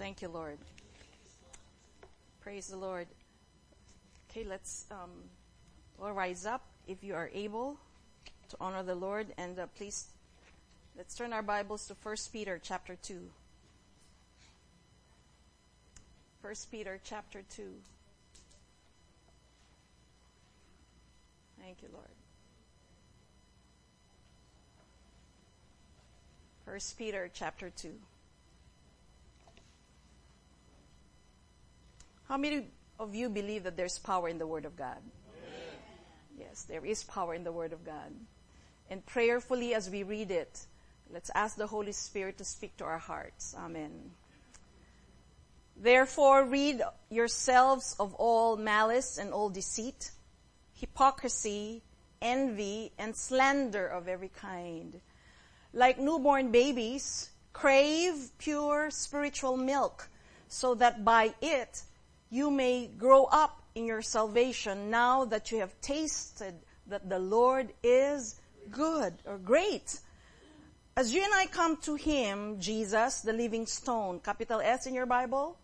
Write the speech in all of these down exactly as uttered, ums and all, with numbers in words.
Thank you, Lord. Praise the Lord. Okay, let's um, all rise up if you are able to honor the Lord. And uh, please, let's turn our Bibles to First Peter chapter two. First Peter chapter two. Thank you, Lord. First Peter chapter two. How many of you believe that there's power in the Word of God? Amen. Yes, there is power in the Word of God. And prayerfully as we read it, let's ask the Holy Spirit to speak to our hearts. Amen. Therefore, rid yourselves of all malice and all deceit, hypocrisy, envy, and slander of every kind. Like newborn babies, crave pure spiritual milk, so that by it you may grow up in your salvation, now that you have tasted that the Lord is good or great. As you and I come to Him, Jesus, the living stone, capital S in your Bible?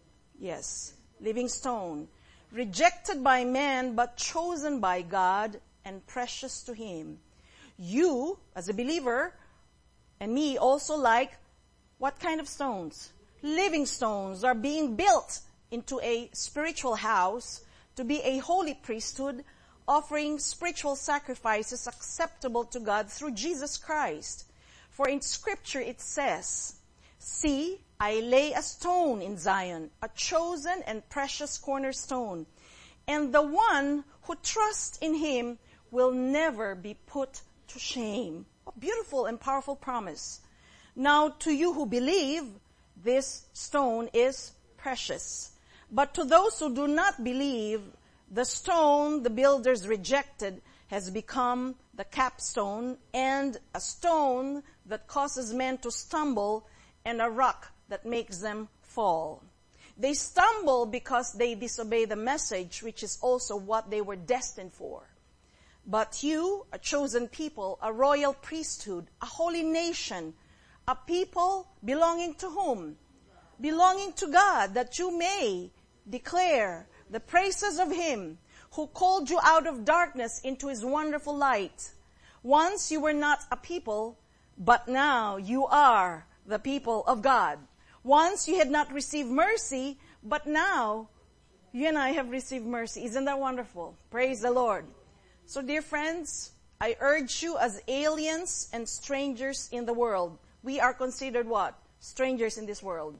Yes, living stone. Rejected by man, but chosen by God and precious to Him. You, as a believer, and me also like, what kind of stones? Living stones are being built into a spiritual house to be a holy priesthood, offering spiritual sacrifices acceptable to God through Jesus Christ. For in Scripture it says, "See, I lay a stone in Zion, a chosen and precious cornerstone, and the one who trusts in Him will never be put to shame." A beautiful and powerful promise. Now to you who believe, this stone is precious. But to those who do not believe, the stone the builders rejected has become the capstone, and a stone that causes men to stumble, and a rock that makes them fall. They stumble because they disobey the message, which is also what they were destined for. But you, a chosen people, a royal priesthood, a holy nation, a people belonging to whom? Belonging to God, that you may declare the praises of Him who called you out of darkness into His wonderful light. Once you were not a people, but now you are the people of God. Once you had not received mercy, but now you and I have received mercy. Isn't that wonderful? Praise the Lord. So dear friends, I urge you as aliens and strangers in the world. We are considered what? Strangers in this world.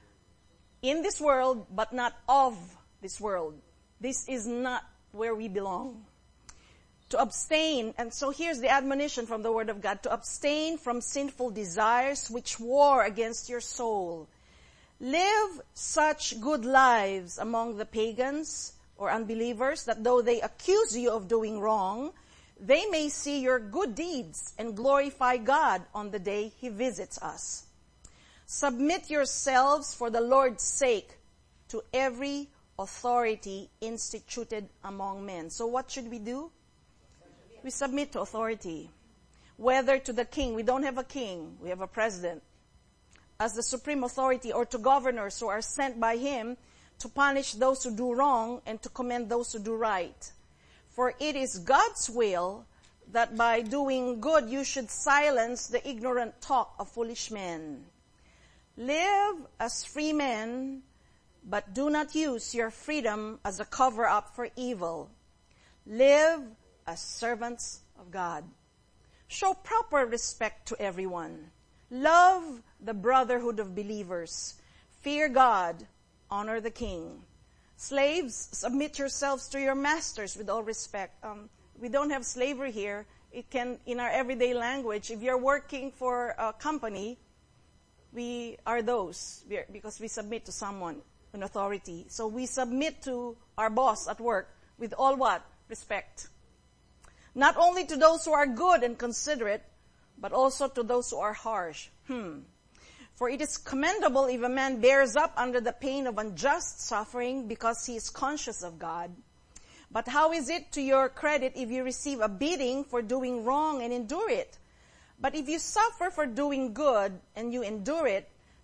In this world, but not of this world. This is not where we belong. To abstain, and so here's the admonition from the Word of God, to abstain from sinful desires which war against your soul. Live such good lives among the pagans or unbelievers that though they accuse you of doing wrong, they may see your good deeds and glorify God on the day He visits us. Submit yourselves for the Lord's sake to every authority instituted among men. So what should we do? We submit to authority. Whether to the king, we don't have a king, we have a president, as the supreme authority, or to governors who are sent by him to punish those who do wrong and to commend those who do right. For it is God's will that by doing good you should silence the ignorant talk of foolish men. Live as free men, but do not use your freedom as a cover-up for evil. Live as servants of God. Show proper respect to everyone. Love the brotherhood of believers. Fear God. Honor the king. Slaves, submit yourselves to your masters with all respect. Um, we don't have slavery here. It can, in our everyday language, if you're working for a company, we are those we are, because we submit to someone, an authority. So we submit to our boss at work with all what? Respect. Not only to those who are good and considerate, but also to those who are harsh. Hmm. For it is commendable if a man bears up under the pain of unjust suffering because he is conscious of God. But how is it to your credit if you receive a beating for doing wrong and endure it? But if you suffer for doing good and you endure it,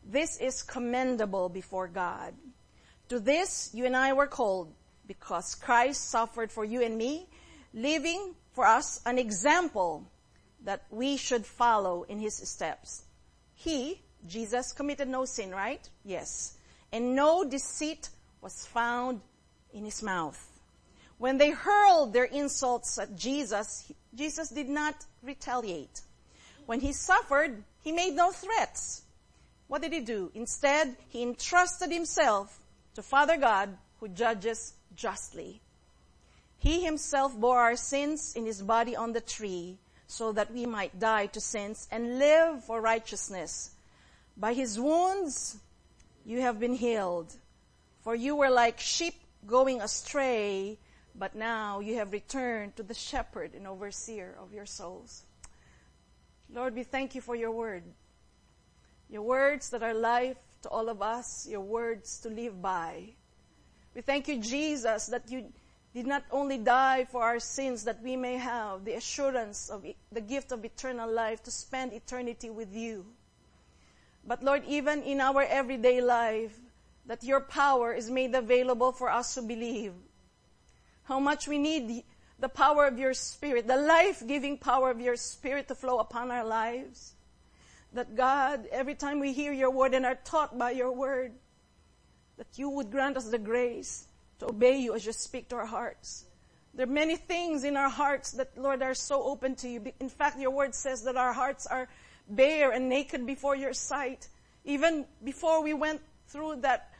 This is commendable before God. To this you and I were called, because Christ suffered for you and me, leaving for us an example that we should follow in his steps. He, Jesus, committed no sin, right? Yes. And no deceit was found in his mouth. When they hurled their insults at Jesus, Jesus did not retaliate. When he suffered, he made no threats. What did he do? Instead, he entrusted himself to Father God, who judges justly. He himself bore our sins in his body on the tree, so that we might die to sins and live for righteousness. By his wounds you have been healed. For you were like sheep going astray, but now you have returned to the shepherd and overseer of your souls. Lord, we thank you for your word. Your words that are life to all of us, your words to live by. We thank you, Jesus, that you did not only die for our sins, that we may have the assurance of the gift of eternal life to spend eternity with you. But Lord, even in our everyday life, that your power is made available for us to believe. How much we need the power of your Spirit, the life-giving power of your Spirit to flow upon our lives. That God, every time we hear your word and are taught by your word, that you would grant us the grace to obey you as you speak to our hearts. There are many things in our hearts that, Lord, are so open to you. In fact, your word says that our hearts are bare and naked before your sight. Even before we went through that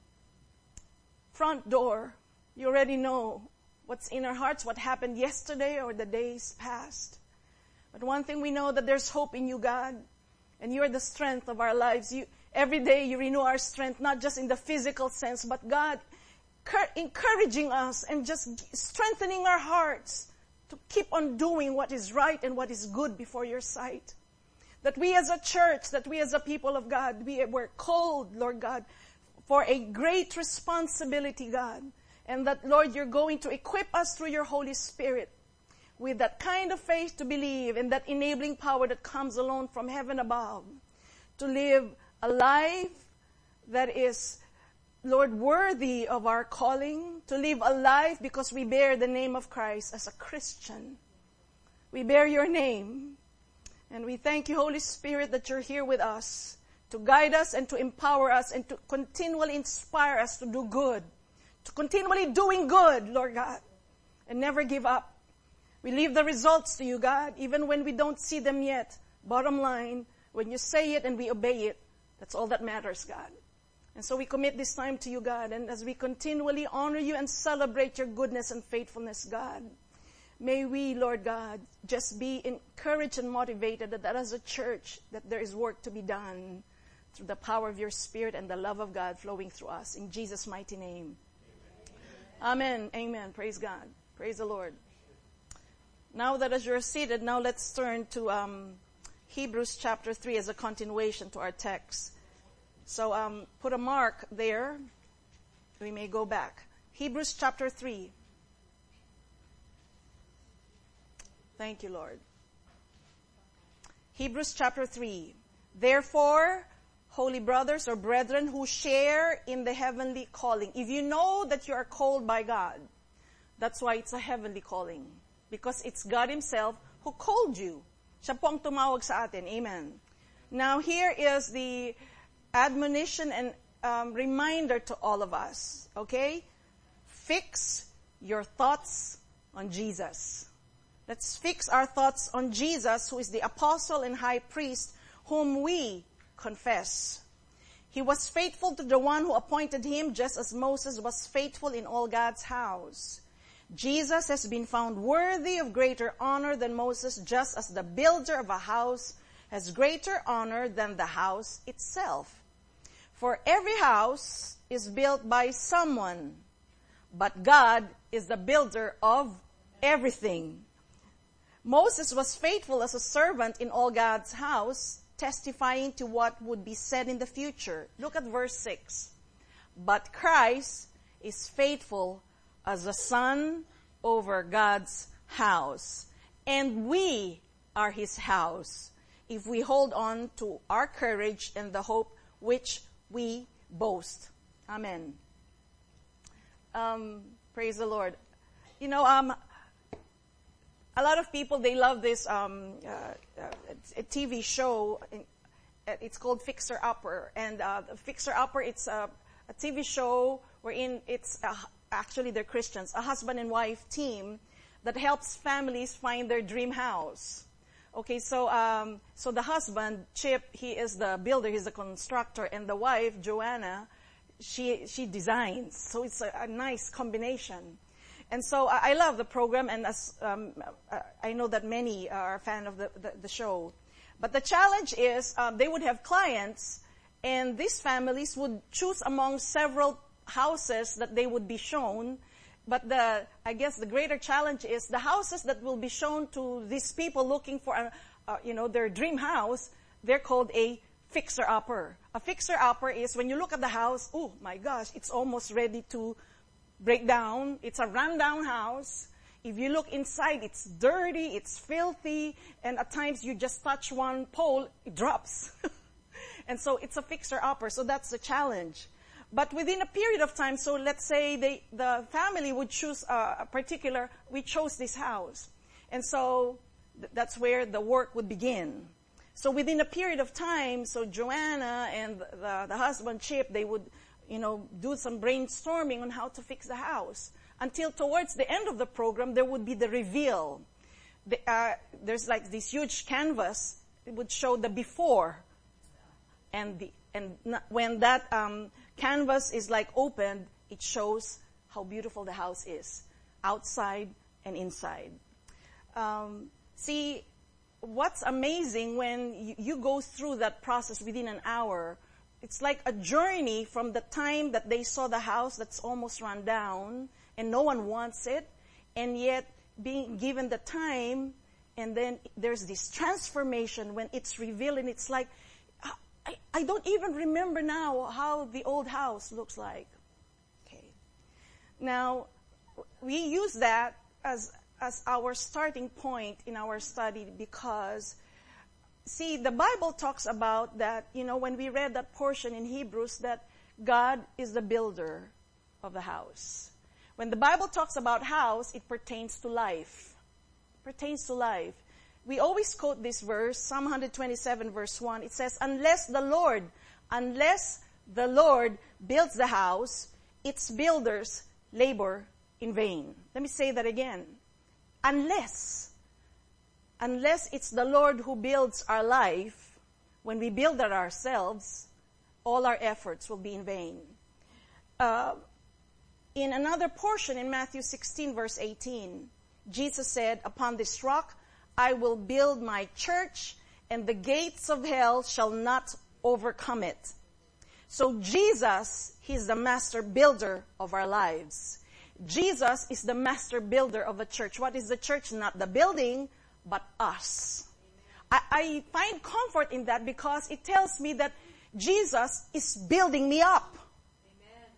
front door, you already know what's in our hearts, what happened yesterday or the days past. But one thing we know, that there's hope in you, God, and you are the strength of our lives. You, every day you renew our strength, not just in the physical sense, but God, encouraging us and just strengthening our hearts to keep on doing what is right and what is good before your sight. That we as a church, that we as a people of God, we were called, Lord God, for a great responsibility, God. And that, Lord, you're going to equip us through your Holy Spirit with that kind of faith to believe and that enabling power that comes alone from heaven above to live a life that is, Lord, worthy of our calling, to live a life because we bear the name of Christ as a Christian. We bear your name. And we thank you, Holy Spirit, that you're here with us to guide us and to empower us and to continually inspire us to do good, to continually doing good, Lord God, and never give up. We leave the results to you, God, even when we don't see them yet. Bottom line, when you say it and we obey it, that's all that matters, God. And so we commit this time to you, God, and as we continually honor you and celebrate your goodness and faithfulness, God, may we, Lord God, just be encouraged and motivated that, that as a church, that there is work to be done through the power of your Spirit and the love of God flowing through us. In Jesus' mighty name. Amen. Amen. Amen. Praise God. Praise the Lord. Now that as you're seated, now let's turn to um, Hebrews chapter three as a continuation to our text. So um, put a mark there. We may go back. Hebrews chapter three. Thank you, Lord. Hebrews chapter three. Therefore, holy brothers or brethren who share in the heavenly calling. If you know that you are called by God, that's why it's a heavenly calling. Because it's God Himself who called you. Siya po ang tumawag sa atin. Amen. Now here is the admonition and um, reminder to all of us. Okay? Fix your thoughts on Jesus. Let's fix our thoughts on Jesus, who is the apostle and high priest, whom we confess. He was faithful to the one who appointed him, just as Moses was faithful in all God's house. Jesus has been found worthy of greater honor than Moses, just as the builder of a house has greater honor than the house itself. For every house is built by someone, but God is the builder of everything. Moses was faithful as a servant in all God's house, testifying to what would be said in the future. Look at verse six. But Christ is faithful as a son over God's house. And we are His house, if we hold on to our courage and the hope which we boast. Amen. Um, praise the Lord. You know, um, a lot of people, they love this um, uh, uh, a T V show. It's called Fixer Upper. And uh, Fixer Upper, it's a, a T V show wherein it's, uh, actually they're Christians, a husband and wife team that helps families find their dream house. Okay, so um, so the husband, Chip, he is the builder, he's the constructor, and the wife, Joanna, she she designs. So it's a, a nice combination. And so I, I love the program, and as um, I know that many are a fan of the, the, the show. But the challenge is um, they would have clients, and these families would choose among several houses that they would be shown. But the, I guess the greater challenge is the houses that will be shown to these people looking for, a, uh, you know, their dream house. They're called a fixer-upper. A fixer-upper is when you look at the house, oh my gosh, it's almost ready to break down. It's a run-down house. If you look inside, it's dirty, it's filthy, and at times you just touch one pole, it drops. And so it's a fixer-upper. So that's the challenge. But within a period of time, so let's say they, the family would choose a, a particular, we chose this house. And so th- that's where the work would begin. So within a period of time, so Joanna and the, the husband, Chip, they would, you know, do some brainstorming on how to fix the house. Until towards the end of the program, there would be the reveal. The, uh, there's like this huge canvas. It would show the before. And the, and n- when that, um, canvas is like opened, it shows how beautiful the house is, outside and inside. Um, see, what's amazing when you, you go through that process within an hour, it's like a journey from the time that they saw the house that's almost run down and no one wants it, and yet being given the time, and then there's this transformation when it's revealed, and it's like, I, I don't even remember now how the old house looks like. Okay. Now, we use that as as our starting point in our study because, see, the Bible talks about that, you know, when we read that portion in Hebrews, that God is the builder of the house. When the Bible talks about house, it pertains to life. It pertains to life. We always quote this verse, Psalm one twenty-seven verse one. It says, unless the Lord, unless the Lord builds the house, its builders labor in vain. Let me say that again. Unless, unless it's the Lord who builds our life, when we build it ourselves, all our efforts will be in vain. Uh, in another portion in Matthew sixteen verse eighteen, Jesus said, upon this rock I will build my church, and the gates of hell shall not overcome it. So Jesus, He's the master builder of our lives. Jesus is the master builder of a church. What is the church? Not the building, but us. I, I find comfort in that because it tells me that Jesus is building me up. Amen.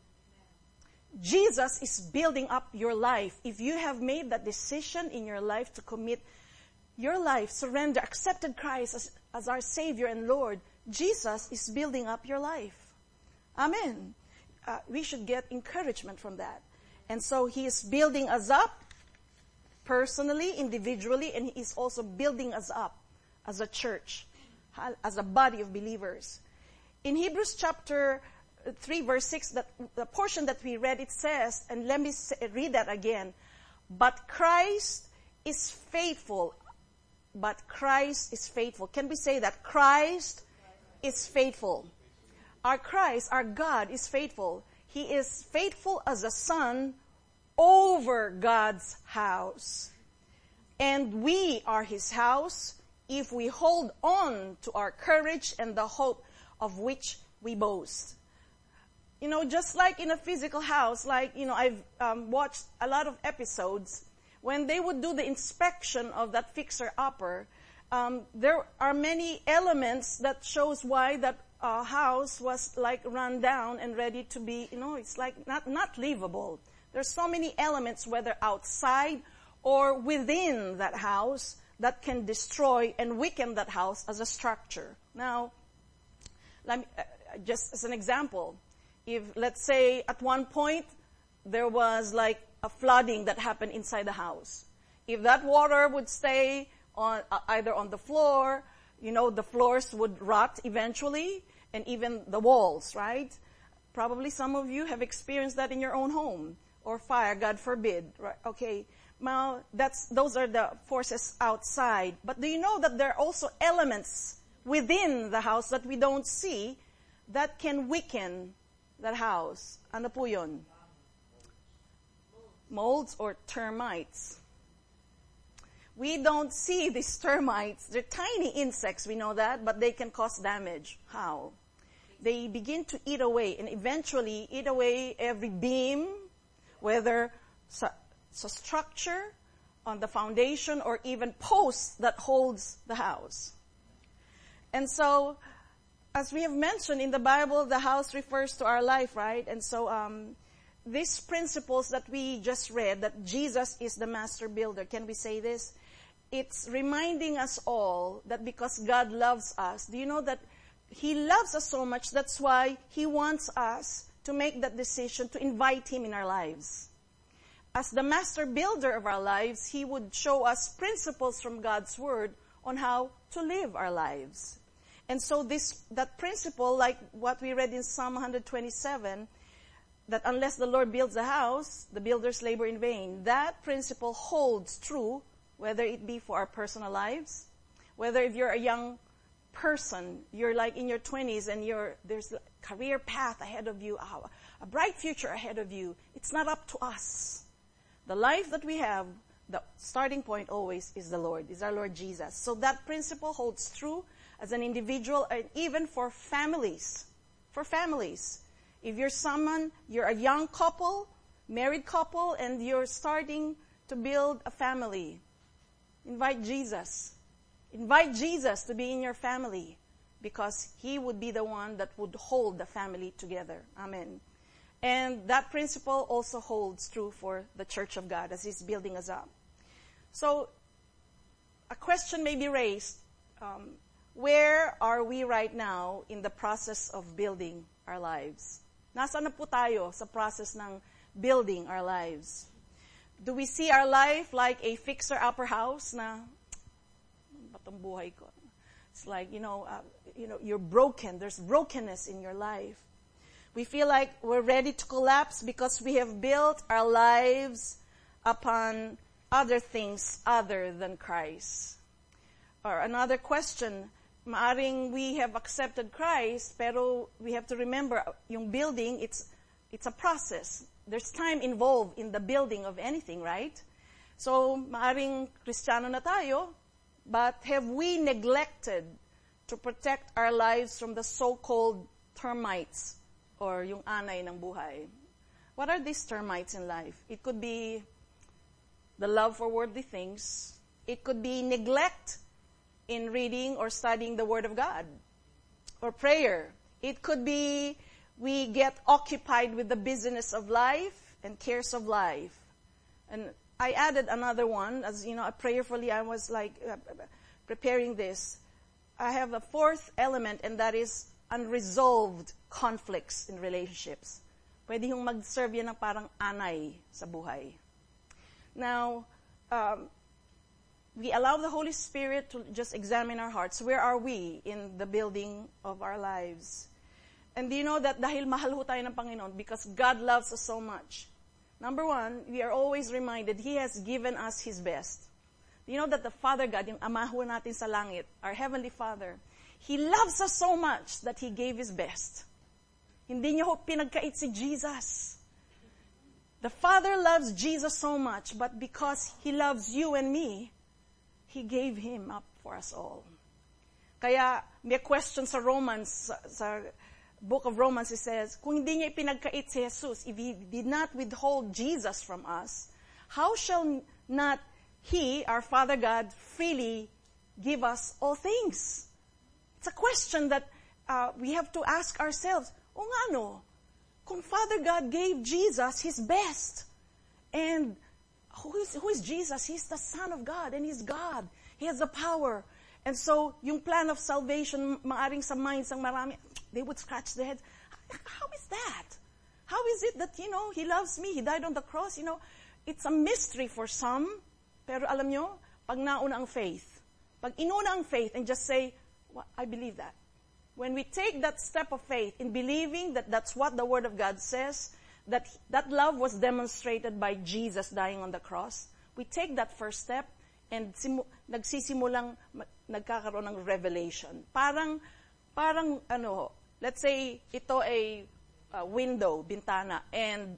Jesus is building up your life. If you have made that decision in your life to commit your life, surrender, accepted Christ as, as our Savior and Lord, Jesus is building up your life. Amen. Uh, we should get encouragement from that. And so He is building us up personally, individually, and He is also building us up as a church, as a body of believers. In Hebrews chapter three verse six, that, the portion that we read, it says, and let me say, read that again, but Christ is faithful. But Christ is faithful. Can we say that? Christ is faithful. Our Christ, our God is faithful. He is faithful as a son over God's house. And we are His house if we hold on to our courage and the hope of which we boast. You know, just like in a physical house, like, you know, I've um, watched a lot of episodes. When they would do the inspection of that fixer-upper, um, there are many elements that shows why that uh, house was like run down and ready to be, you know, it's like not, not livable. There's so many elements, whether outside or within that house, that can destroy and weaken that house as a structure. Now, let me, just as an example, if, let's say, at one point, there was like a flooding that happened inside the house. If that water would stay on, uh, either on the floor, you know, the floors would rot eventually, and even the walls, right? Probably some of you have experienced that in your own home, or fire, God forbid, right? Okay. Now, that's, those are the forces outside. But do you know that there are also elements within the house that we don't see that can weaken that house? Ano po yun? Molds or termites. We don't see these termites. They're tiny insects, we know that, but they can cause damage. How? They begin to eat away and eventually eat away every beam, whether sa, sa structure, on the foundation, or even post that holds the house. And so, as we have mentioned in the Bible, the house refers to our life, right? And so, um, these principles that we just read, that Jesus is the master builder, can we say this? It's reminding us all that because God loves us, do you know that He loves us so much, that's why He wants us to make that decision to invite Him in our lives. As the master builder of our lives, He would show us principles from God's Word on how to live our lives. And so this, that principle, like what we read in Psalm one twenty-seven, that unless the Lord builds a house, the builders labor in vain. That principle holds true, whether it be for our personal lives, whether if you're a young person, you're like in your twenties and you're, there's a career path ahead of you, a bright future ahead of you. It's not up to us. The life that we have, the starting point always is the Lord, is our Lord Jesus. So that principle holds true as an individual and even for families. For families. If you're someone, you're a young couple, married couple, and you're starting to build a family, invite Jesus. Invite Jesus to be in your family because He would be the one that would hold the family together. Amen. And that principle also holds true for the Church of God as He's building us up. So, a question may be raised. Um, where are we right now in the process of building our lives? Nasaan na po tayo sa process ng building our lives? Do we see our life like a fixer-upper house na, batong buhay ko? It's like, you know, uh, you know, you're broken. There's brokenness in your life. We feel like we're ready to collapse because we have built our lives upon other things other than Christ. Or another question, maaring we have accepted Christ, pero we have to remember, yung building, it's it's a process. There's time involved in the building of anything, right? So, maaring Kristiyano na tayo, but have we neglected to protect our lives from the so-called termites or yung anay ng buhay? What are these termites in life? It could be the love for worldly things. It could be neglect in reading or studying the Word of God or prayer. It could be we get occupied with the business of life and cares of life. And I added another one, as you know, prayerfully I was like uh, preparing this. I have a fourth element, and that is unresolved conflicts in relationships. Pwede yung mag-serve yan ng parang anay sa buhay. Now, um, we allow the Holy Spirit to just examine our hearts. Where are we in the building of our lives? And do you know that dahil mahal ho tayo ng Panginoon, because God loves us so much, number one, we are always reminded He has given us His best. Do you know that the Father God, yung Ama ho natin sa langit, our Heavenly Father, He loves us so much that He gave His best. Hindi niya ho pinagkait si Jesus. The Father loves Jesus so much, but because He loves you and me, He gave Him up for us all. Kaya may question sa Romans, sa, sa book of Romans, it says, kung hindi niya ipinagkait si Jesus, if He did not withhold Jesus from us, how shall not He, our Father God, freely give us all things? It's a question that uh, we have to ask ourselves. O nga no, kung Father God gave Jesus His best, and who is, who is Jesus? He's the Son of God, and He's God. He has the power. And so, yung plan of salvation, maaring sa minds ng marami, they would scratch their heads. How is that? How is it that, you know, He loves me, He died on the cross, you know? It's a mystery for some. Pero alam nyo, pag nauna ang faith, pag inuna ang faith and just say, well, I believe that. When we take that step of faith in believing that that's what the Word of God says, that that love was demonstrated by Jesus dying on the cross, we take that first step and simu- nagsisimulang nagkakaroon ng revelation. Parang, parang ano, let's say ito ay uh, window, bintana, and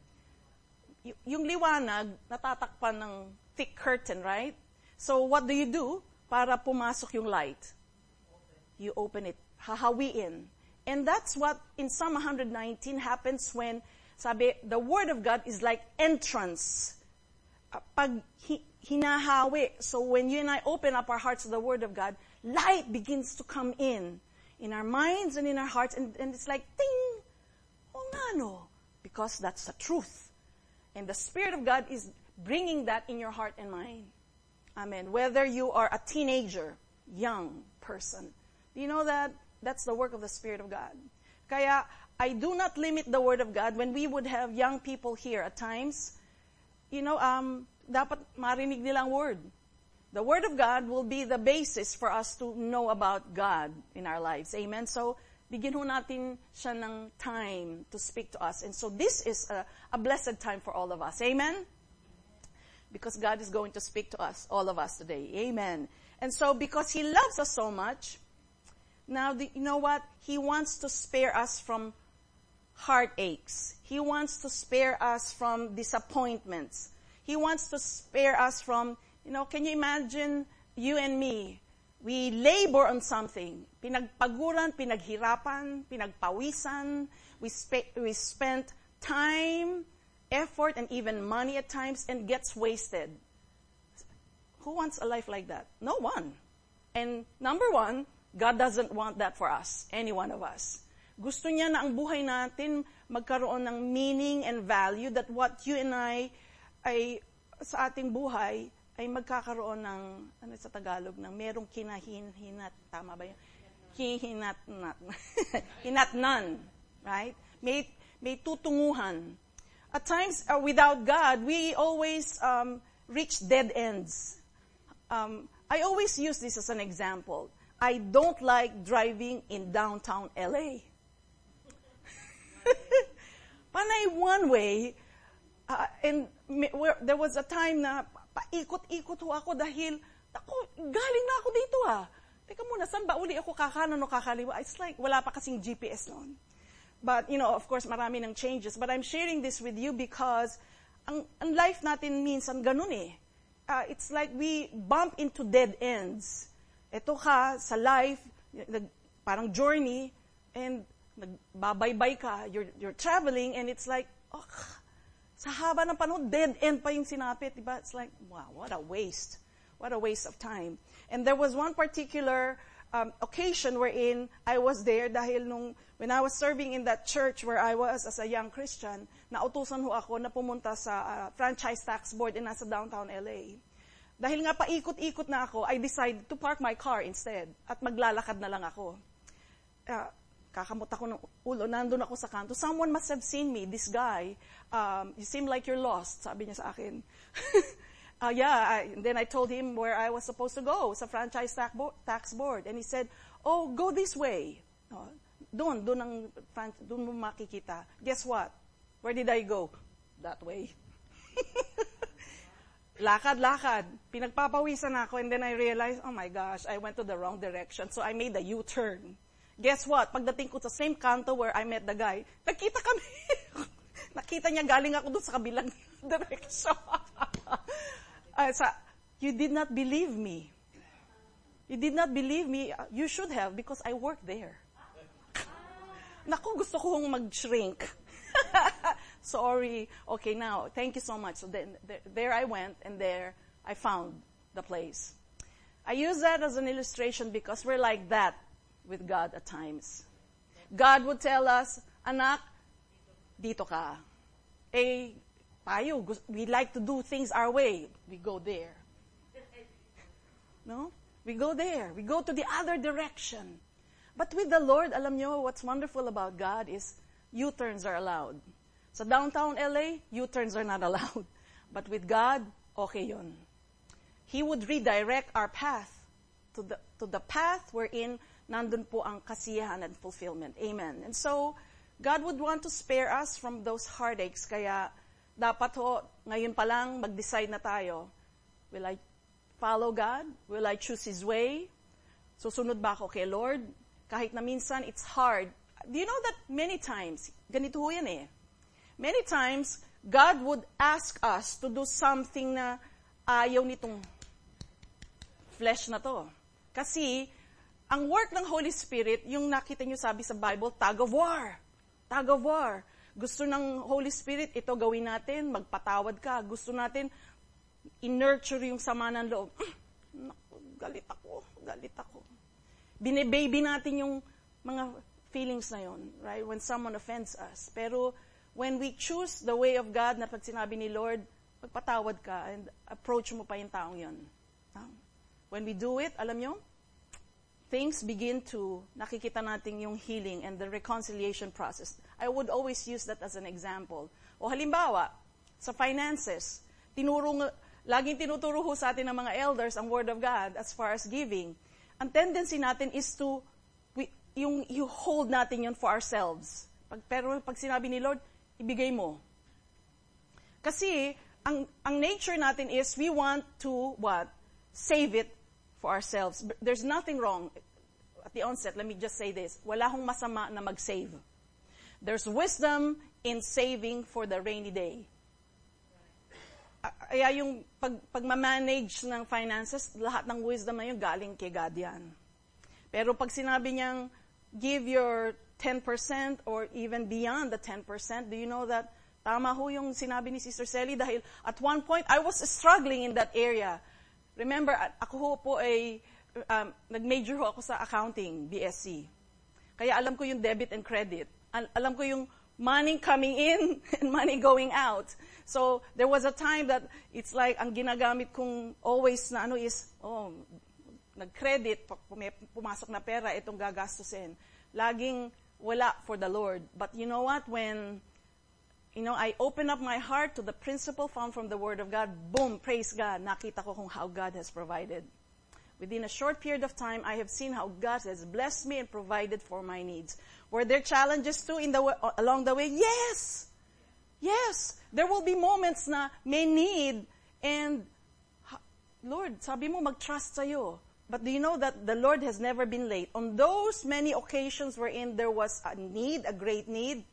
y- yung liwanag natatakpan ng thick curtain, right? So what do you do para pumasok yung light? You open it, hahawiin. And that's what in Psalm one nineteen happens when, sabi, the Word of God is like entrance. Uh, pag hi- hinahawi. So when you and I open up our hearts to the Word of God, light begins to come in, in our minds and in our hearts, and, and it's like, ting! Oh, nga no. Because that's the truth. And the Spirit of God is bringing that in your heart and mind. Amen. Whether you are a teenager, young person, do you know that? That's the work of the Spirit of God. Kaya, I do not limit the Word of God. When we would have young people here at times, you know, um, dapat marinig nilang Word. The Word of God will be the basis for us to know about God in our lives. Amen? So, bigyan ho natin siya ng time to speak to us. And so, this is a, a blessed time for all of us. Amen? Because God is going to speak to us, all of us today. Amen. And so, because He loves us so much, now, the, you know what? He wants to spare us from heartaches. He wants to spare us from disappointments. He wants to spare us from, you know, can you imagine you and me? We labor on something. Pinagpaguran, pinaghirapan, pinagpawisan. We, spe- we spent time, effort, and even money at times, and gets wasted. Who wants a life like that? No one. And number one, God doesn't want that for us, any one of us. Gusto niya na ang buhay natin magkaroon ng meaning and value, that what you and I ay sa ating buhay ay magkakaroon ng, ano sa Tagalog, ng merong kinahinhinat, tama ba yun? Hihinat-nat. Hinatnan, right? May, may tutunguhan. At times, uh, without God, we always um, reach dead ends. Um, I always use this as an example. I don't like driving in downtown L A. Panay one way, uh, and me, where, there was a time na paikot-ikot ho ako dahil, ako, galing na ako dito ah. Teka muna, saan ba uli ako kakanan o kakaliwa? It's like, wala pa kasing G P S noon. But, you know, of course, marami ng changes. But I'm sharing this with you because ang, ang life natin minsan ganun eh. Uh, it's like we bump into dead ends. Ito ka sa life, nag, parang journey, and nagbabaybay ka, you're, you're traveling, and it's like, oh, sa haba ng panahon, dead end pa yung sinapit, diba? It's like, wow, what a waste. What a waste of time. And there was one particular um, occasion wherein I was there dahil nung, when I was serving in that church where I was as a young Christian, nautusan ho ako na pumunta sa uh, franchise tax board in nasa downtown L A. Dahil nga paikot-ikot na ako, I decided to park my car instead at maglalakad na lang ako. Uh, kakamot ako ng ulo, nandun ako sa kanto. Someone must have seen me, this guy, um, you seem like you're lost, sabi niya sa akin. uh, yeah, I, and then I told him where I was supposed to go, sa franchise tax, bo- tax board. And he said, oh, go this way. Uh, doon, doon, ang, doon mo makikita. Guess what? Where did I go? That way. Lakad-lakad. Pinagpapawisan ako, and then I realized, oh my gosh, I went to the wrong direction. So I made a U-turn. Guess what? Pagdating ko sa same kanto where I met the guy, nakita kami. Nakita niya galing ako doon sa kabilang direction. uh, sa, you did not believe me. You did not believe me. You should have, because I worked there. Naku, gusto kong mag-shrink. Sorry. Okay, now, thank you so much. So then, there, there I went, and there I found the place. I use that as an illustration because we're like that with God at times. God would tell us, anak, dito ka. Eh, tayo, we like to do things our way. We go there. No? We go there. We go to the other direction. But with the Lord, alam nyo, what's wonderful about God is U-turns are allowed. Sa downtown L A, U-turns are not allowed. But with God, okay yun. He would redirect our path to the, to the path wherein nandun po ang kasiyahan and fulfillment. Amen. And so, God would want to spare us from those heartaches. Kaya, dapat ho, ngayon pa lang, mag-decide na tayo. Will I follow God? Will I choose His way? Susunod ba ako kay Lord? Kahit na minsan, it's hard. Do you know that many times, ganito ho yan eh, many times, God would ask us to do something na ayaw nitong flesh na to. Kasi, ang work ng Holy Spirit, yung nakita nyo sabi sa Bible, tug of war. Tug of war. Gusto ng Holy Spirit, ito gawin natin, magpatawad ka. Gusto natin, in-nurture yung sama ng loob. Naku, galit ako, galit ako. Bine-baby natin yung mga feelings na yun, right? When someone offends us. Pero, when we choose the way of God na pag sinabi ni Lord, magpatawad ka and approach mo pa yung taong yun. When we do it, alam nyo, things begin to, nakikita natin yung healing and the reconciliation process. I would always use that as an example. O halimbawa, sa finances, tinuro, laging tinuturo ho sa atin ng mga elders ang Word of God as far as giving. Ang tendency natin is to, we, yung, you hold natin yun for ourselves. Pag, pero pag sinabi ni Lord, ibigay mo. Kasi, ang, ang nature natin is, we want to, what? Save it for ourselves. There's nothing wrong. At the onset, let me just say this. Wala hong masama na mag-save. There's wisdom in saving for the rainy day. Kaya yung pag, pag-manage ng finances, lahat ng wisdom na yun galing kay God yan. Pero pag sinabi niyang, give your ten percent or even beyond the ten percent, do you know that tama ho yung sinabi ni Sister Sally? Dahil at one point, I was struggling in that area. Remember, ako ho po ay, um, nag-major ho ako sa accounting, B S C. Kaya alam ko yung debit and credit. Al- alam ko yung money coming in and money going out. So, there was a time that it's like, ang ginagamit kong always na ano is, oh, nag-credit, pumasok na pera, itong gagastusin. Laging wala for the Lord. But you know what? When, you know, I open up my heart to the principle found from the Word of God, boom, praise God, nakita ko kung how God has provided. Within a short period of time, I have seen how God has blessed me and provided for my needs. Were there challenges too in the along the way? Yes! Yes! There will be moments na may need and, Lord, sabi mo mag-trust sa'yo. But do you know that the Lord has never been late? On those many occasions wherein there was a need, a great need,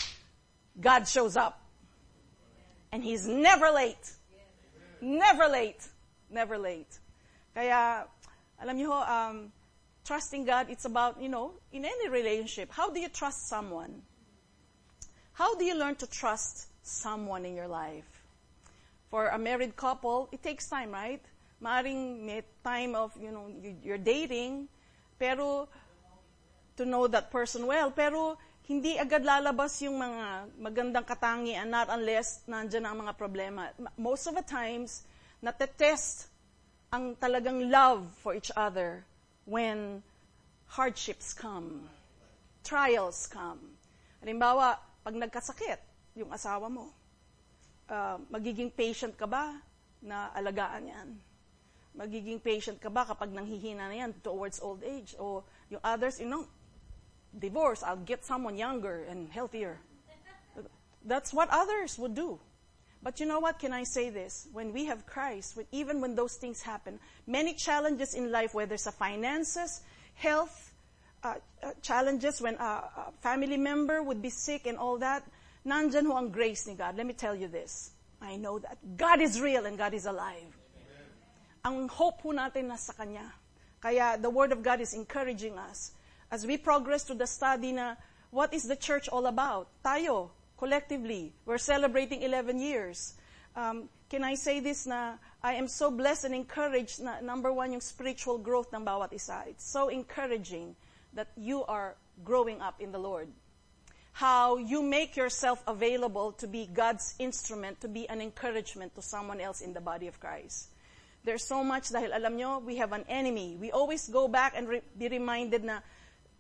God shows up. And He's never late. Never late. Never late. Kaya, alam niyo ho, um, trusting God, it's about, you know, in any relationship, how do you trust someone? How do you learn to trust someone in your life? For a married couple, it takes time, right? Maaring may time of, you know, you're dating, pero to know that person well, pero hindi agad lalabas yung mga magandang katangian, not unless nandyan ang mga problema. Most of the times, natetest ang talagang love for each other when hardships come, trials come. Halimbawa, pag nagkasakit yung asawa mo, uh, magiging patient ka ba na alagaan yan? Magiging patient ka ba kapag nanghihina na yan towards old age? O yung others, you know, divorce, I'll get someone younger and healthier. That's what others would do. But you know what, can I say this? When we have Christ, when, even when those things happen, many challenges in life, whether it's a finances, health, uh, uh, challenges when a, a family member would be sick and all that, nandyan ho ang grace ni God. Let me tell you this. I know that God is real and God is alive. Amen. Ang hope ho natin nasa Kanya. Kaya the Word of God is encouraging us. As we progress to the study na, what is the church all about? Tayo, collectively, we're celebrating eleven years. Um, can I say this na, I am so blessed and encouraged na, number one, yung spiritual growth ng bawat isa. It's so encouraging that you are growing up in the Lord. How you make yourself available to be God's instrument, to be an encouragement to someone else in the body of Christ. There's so much dahil alam nyo, we have an enemy. We always go back and re- be reminded na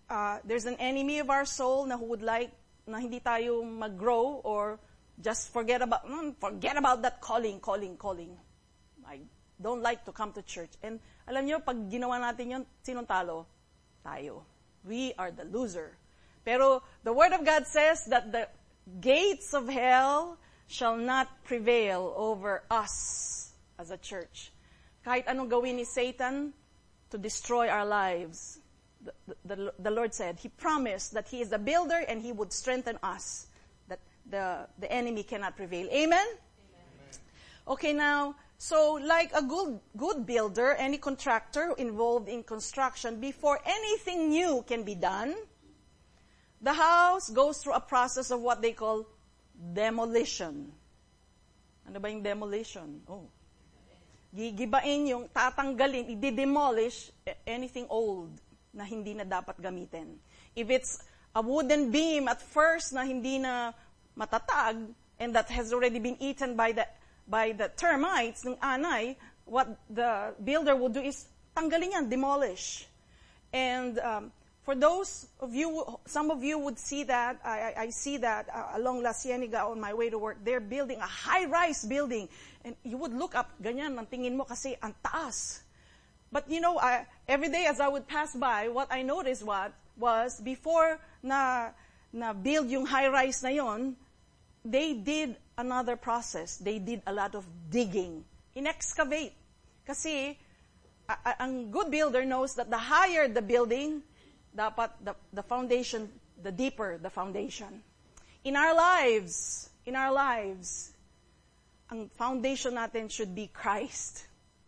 uh, there's an enemy of our soul na who would like na hindi tayo mag-grow or just forget about, mm, forget about that calling, calling, calling. I don't like to come to church. And alam niyo, pag ginawa natin yun, sinong talo? Tayo. We are the loser. Pero the Word of God says that the gates of hell shall not prevail over us as a church. Kahit anong gawin ni Satan to destroy our lives, the, the, the Lord said, He promised that He is the builder and He would strengthen us, that the, the enemy cannot prevail. Amen? Amen. Okay, now, so like a good, good builder, any contractor involved in construction, before anything new can be done, the house goes through a process of what they call demolition. Ano ba yung demolition? Oh. Gigibain yung tatanggalin, i-demolish anything old na hindi na dapat gamitin. If it's a wooden beam at first na hindi na matatag and that has already been eaten by the by the termites ng anay, what the builder would do is tanggalin yan, demolish. And um, for those of you, some of you would see that, I, I, I see that uh, along La Cienega on my way to work, they're building a high-rise building. And you would look up, ganyan, ang tingin mo kasi ang taas. But you know, I, every day as I would pass by, what I noticed what was, before na, na build yung high-rise na yon, they did another process. They did a lot of digging. In-excavate. Kasi, a, a, ang good builder knows that the higher the building, dapat the, the foundation, the deeper the foundation. In our lives, in our lives, ang foundation natin should be Christ.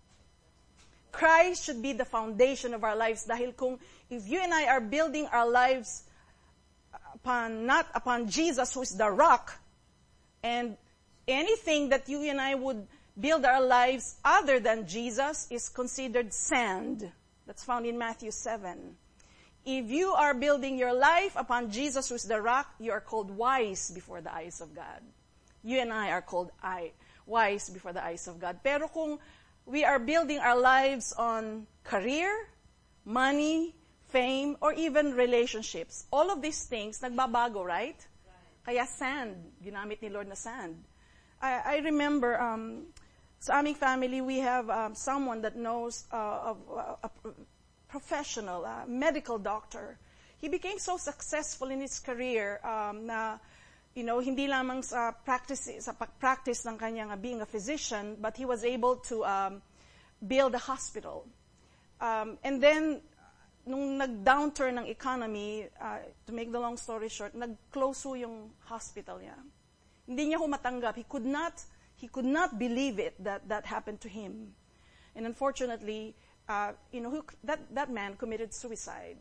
Christ should be the foundation of our lives. Dahil kung, if you and I are building our lives upon, not upon Jesus who is the rock, and anything that you and I would build our lives other than Jesus is considered sand. That's found in Matthew seven. If you are building your life upon Jesus who is the rock, you are called wise before the eyes of God. You and I are called I, wise before the eyes of God. Pero kung we are building our lives on career, money, fame, or even relationships, all of these things nagbabago, right? Kaya sand, ginamit ni Lord na sand. I, I remember, um, sa aming family, we have um, someone that knows uh, of uh, a professional, a medical doctor. He became so successful in his career um, na, you know, hindi lamang sa practice, sa practice ng kanyang uh, being a physician, but he was able to um, build a hospital. Um, and then, nung nag-downturn ng economy, uh, to make the long story short, nag-close ho yung hospital niya. Hindi niya ho matanggap. He could not, he could not believe it that that happened to him. And unfortunately, uh, you know, who, that, that man committed suicide.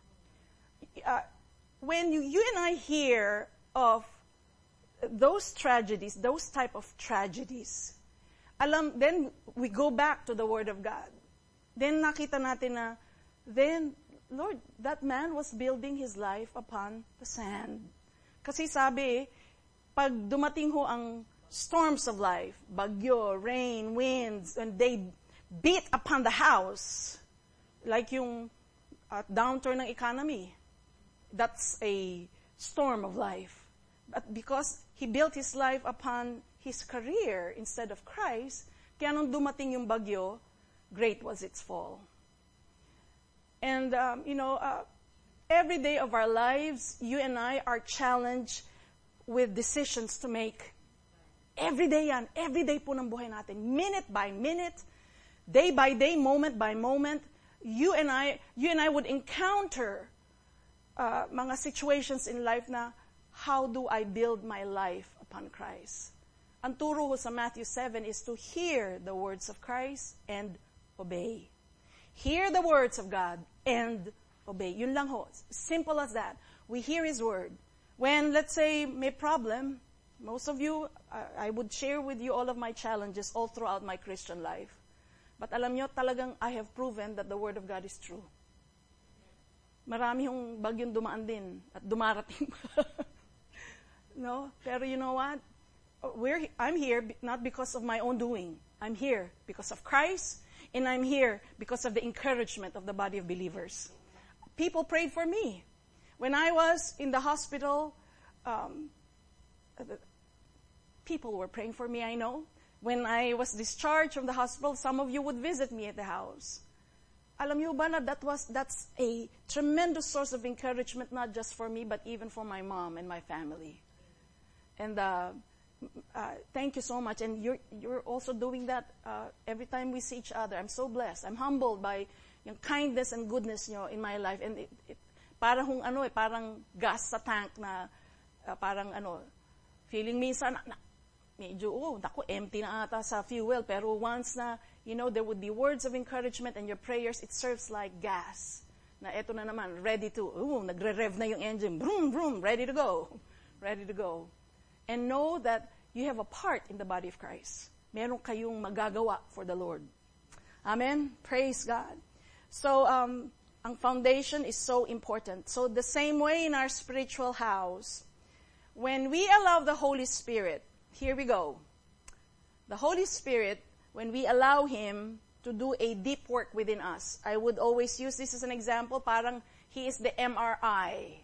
Uh, when you, you and I hear of those tragedies, those type of tragedies, alam, then we go back to the Word of God. Then nakita natin na, then, Lord, that man was building his life upon the sand. Kasi sabi, pag dumating ho ang storms of life, bagyo, rain, winds, and they beat upon the house, like yung uh, downturn ng economy, that's a storm of life. But because he built his life upon his career instead of Christ, kaya nung dumating yung bagyo, great was its fall. And, um, you know, uh, every day of our lives, you and I are challenged with decisions to make. Every day yan. Every day po ng buhay natin. Minute by minute, day by day, moment by moment, you and I, you and I would encounter uh, mga situations in life na, how do I build my life upon Christ? Ang turo ho sa Matthew seven is to hear the words of Christ and obey. Hear the words of God and obey. Yun lang ho. Simple as that. We hear His word. When, let's say, may problem, most of you, I, I would share with you all of my challenges all throughout my Christian life. But alam nyo, talagang I have proven that the word of God is true. Marami hong bagyong dumaan din at dumarating. No? Pero you know what? We're, I'm here not because of my own doing. I'm here because of Christ. And I'm here because of the encouragement of the body of believers. People prayed for me. When I was in the hospital, um, people were praying for me, I know. When I was discharged from the hospital, some of you would visit me at the house. Alam niyo ba na that was, that's a tremendous source of encouragement, not just for me, but even for my mom and my family. And uh, uh, thank you so much. And you're, you're also doing that uh, every time we see each other. I'm so blessed. I'm humbled by yung kindness and goodness niyo in my life. And it, it, parang kung ano eh, parang gas sa tank na uh, parang ano, feeling minsan, na, na, medyo, oh, naku, empty na ata sa fuel. Pero once na, you know, there would be words of encouragement and your prayers, it serves like gas. Na eto na naman, ready to, oh, nagre-rev na yung engine, vroom, vroom, ready to go. Ready to go. And know that you have a part in the body of Christ. Meron kayong magagawa for the Lord. Amen? Praise God. So, um, ang foundation is so important. So, the same way in our spiritual house, when we allow the Holy Spirit, here we go. The Holy Spirit, when we allow Him to do a deep work within us, I would always use this as an example, parang He is the M R I.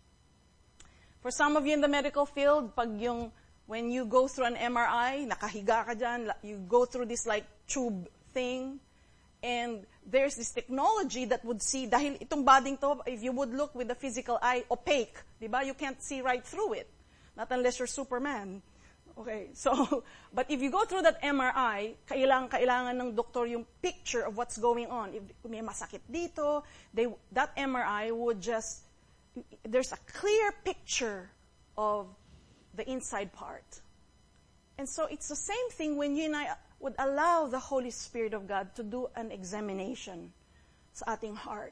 For some of you in the medical field, pag yung, when you go through an M R I, nakahiga ka dyan, you go through this like tube thing, and there's this technology that would see, dahil itong body to, if you would look with the physical eye, opaque, diba? You can't see right through it. Not unless you're Superman. Okay, so, but if you go through that M R I, kailangan, kailangan ng doktor yung picture of what's going on. If may masakit dito, they, that M R I would just, there's a clear picture of the inside part. And so it's the same thing when you and I would allow the Holy Spirit of God to do an examination sa ating heart.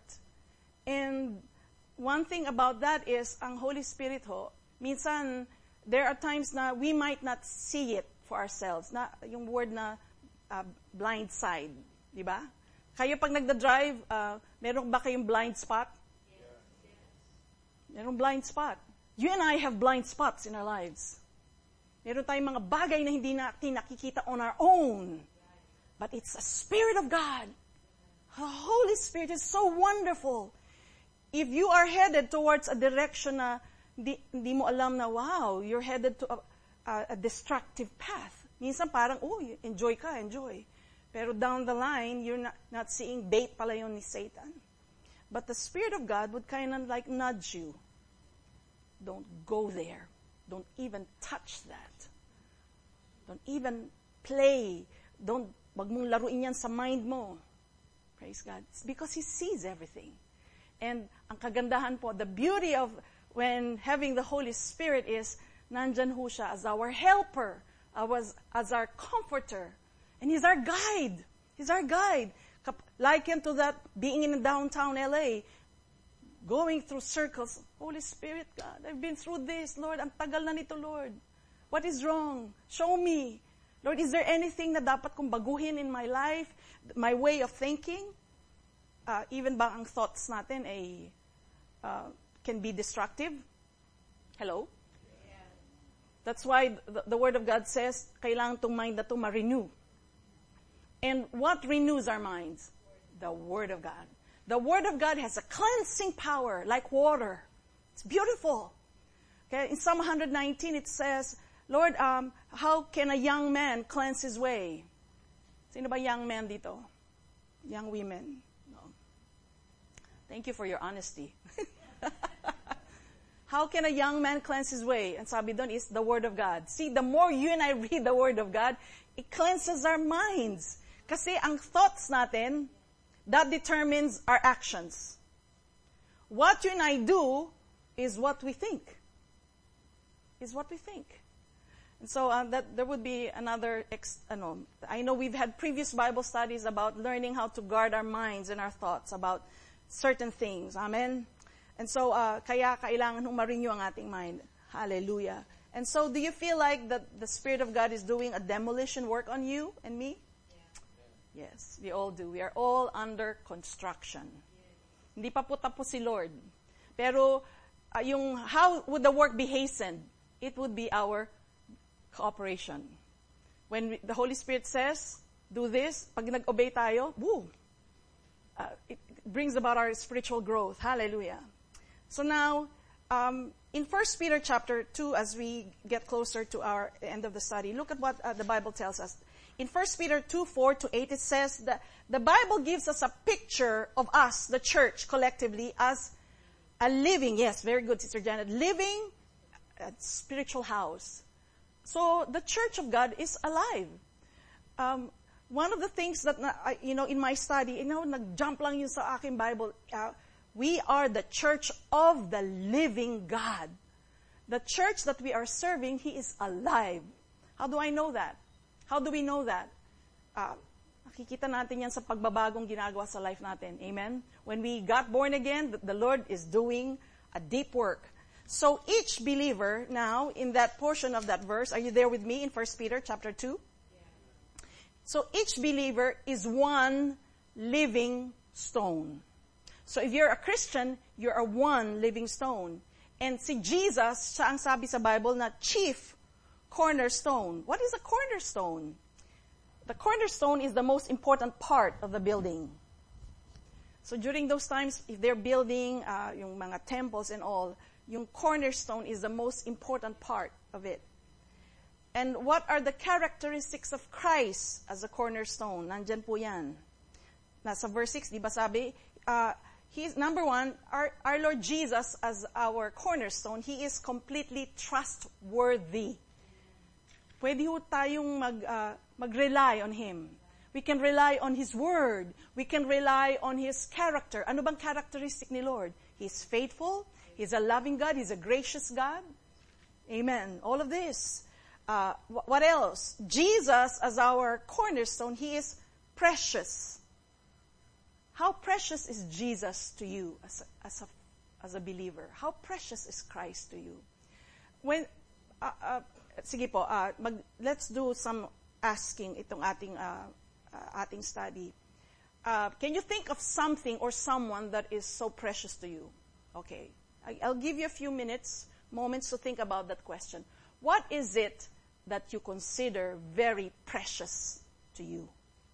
And one thing about that is, ang Holy Spirit ho, minsan, there are times na we might not see it for ourselves. Na, yung word na uh, blind side. Di ba? Kayo pag nagda-drive, uh, meron ba kayong blind spot? Yes. Meron blind spot. You and I have blind spots in our lives. Meron tayong mga bagay na hindi natin nakikita on our own. But it's a Spirit of God. The Holy Spirit is so wonderful. If you are headed towards a direction na Hindi, hindi mo alam na, wow, you're headed to a, a, a destructive path. Minsan parang, oh, enjoy ka, enjoy. Pero down the line, you're not, not seeing bait pala yun ni Satan. But the Spirit of God would kind of like nudge you. Don't go there. Don't even touch that. Don't even play. Don't, wag mong laruin yan sa mind mo. Praise God. It's because He sees everything. And ang kagandahan po, the beauty of when having the Holy Spirit is, nandyan ho siya as our helper, as, as our comforter, and He's our guide. He's our guide. Likened to that, being in downtown L A, going through circles, Holy Spirit, God, I've been through this, Lord, ang tagal na nito, Lord. What is wrong? Show me. Lord, is there anything na dapat kong baguhin in my life, my way of thinking? Uh, even ba ang thoughts natin ay uh, can be destructive? Hello? Yeah. That's why the, the Word of God says, kailangan tong mind na to ma-renew. And what renews our minds? The Word of God. The Word of God has a cleansing power like water. It's beautiful. Okay, in Psalm one nineteen it says, Lord, um, how can a young man cleanse his way? Sino ba young man dito? Young women? No. Thank you for your honesty. How can a young man cleanse his way? And sabi doon is the Word of God. See, the more you and I read the Word of God, it cleanses our minds. Kasi ang thoughts natin, that determines our actions. What you and I do is what we think. Is what we think. And so uh, that there would be another, ex, ano, I know we've had previous Bible studies about learning how to guard our minds and our thoughts about certain things. Amen? And so, uh, kaya kailangan hong ma-renew ang ating mind. Hallelujah. And so, do you feel like that the Spirit of God is doing a demolition work on you and me? Yeah. Yes, we all do. We are all under construction. Yeah. Hindi pa po tapos si Lord. Pero, uh, yung how would the work be hastened? It would be our cooperation. When we, the Holy Spirit says, do this, pag nag-obey tayo, woo! Uh, it brings about our spiritual growth. Hallelujah. So now, um, in First Peter chapter two, as we get closer to our end of the study, look at what uh, the Bible tells us. In First Peter two, four to eight, it says that the Bible gives us a picture of us, the church, collectively, as a living, yes, very good, Sister Janet, living a spiritual house. So the church of God is alive. Um, one of the things that, na, I, you know, in my study, you know, nag-jump lang yun sa aking Bible, uh, we are the church of the living God. The church that we are serving, He is alive. How do I know that? How do we know that? Uh, nakikita natin yan sa pagbabagong ginagawa sa life natin. Amen? When we got born again, the, the Lord is doing a deep work. So each believer now, in that portion of that verse, are you there with me in First Peter chapter two? Yeah. So each believer is one living stone. So if you're a Christian, you're a one living stone. And si Jesus, siya ang sabi sa Bible na chief cornerstone. What is a cornerstone? The cornerstone is the most important part of the building. So during those times, if they're building uh, yung mga temples and all, yung cornerstone is the most important part of it. And what are the characteristics of Christ as a cornerstone? Nandyan po yan. Nasa verse six, di ba sabi, uh, He's, number one, our, our Lord Jesus as our cornerstone, He is completely trustworthy. Pwede ho tayong mag, uh, mag-rely on Him. We can rely on His Word. We can rely on His character. Ano bang characteristic ni Lord? He's faithful. He's a loving God. He's a gracious God. Amen. All of this. Uh, what else? Jesus as our cornerstone, He is precious. How precious is Jesus to you as a, as a, as a believer? How precious is Christ to you? When, uh, uh, sige po, uh, mag, let's do some asking itong ating, uh, uh, ating study. Uh, can you think of something or someone that is so precious to you? Okay. I, I'll give you a few minutes, moments to think about that question. What is it that you consider very precious to you?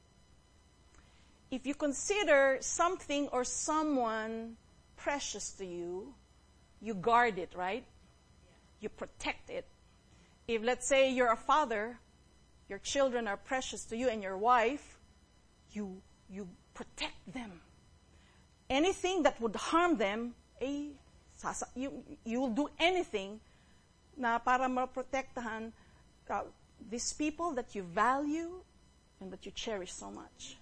If you consider something or someone precious to you, you guard it, right? You protect it. If, let's say, you're a father, your children are precious to you, and your wife, you you protect them. Anything that would harm them, eh, you, you will do anything na para maprotektahan uh, these people that you value and that you cherish so much.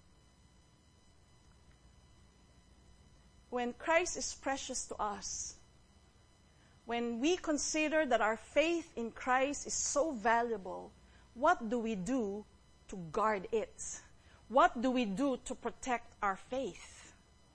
When Christ is precious to us, when we consider that our faith in Christ is so valuable, what do we do to guard it? What do we do to protect our faith?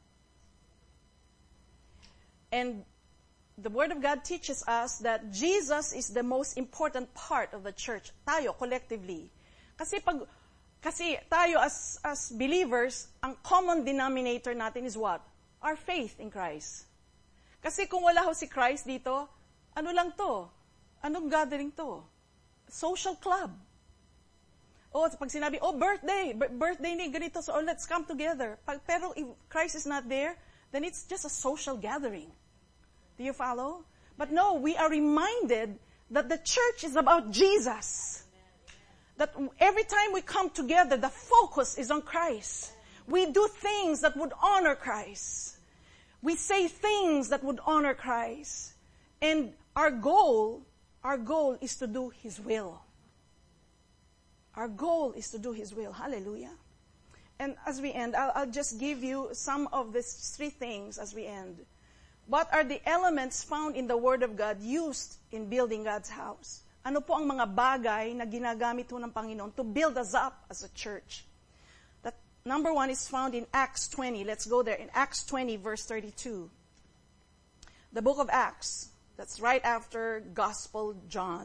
And the Word of God teaches us that Jesus is the most important part of the church. Tayo, collectively. Kasi pag, kasi tayo as, as believers, ang common denominator natin is what? Our faith in Christ. Kasi kung wala ho si Christ dito, ano lang to? Anong gathering to? Social club. O, pag sinabi, oh, birthday, b- birthday ni ganito, so oh, let's come together. Pag, pero if Christ is not there, then it's just a social gathering. Do you follow? But no, we are reminded that the church is about Jesus. That every time we come together, the focus is on Christ. We do things that would honor Christ. We say things that would honor Christ. And our goal, our goal is to do His will. Our goal is to do His will. Hallelujah. And as we end, I'll, I'll just give you some of these three things as we end. What are the elements found in the Word of God used in building God's house? Ano po ang mga bagay na ginagamit po ng Panginoon to build us up as a church? That number one is found in Acts twenty. Let's go there. In Acts twenty, verse thirty-two. The book of Acts. That's right after Gospel John.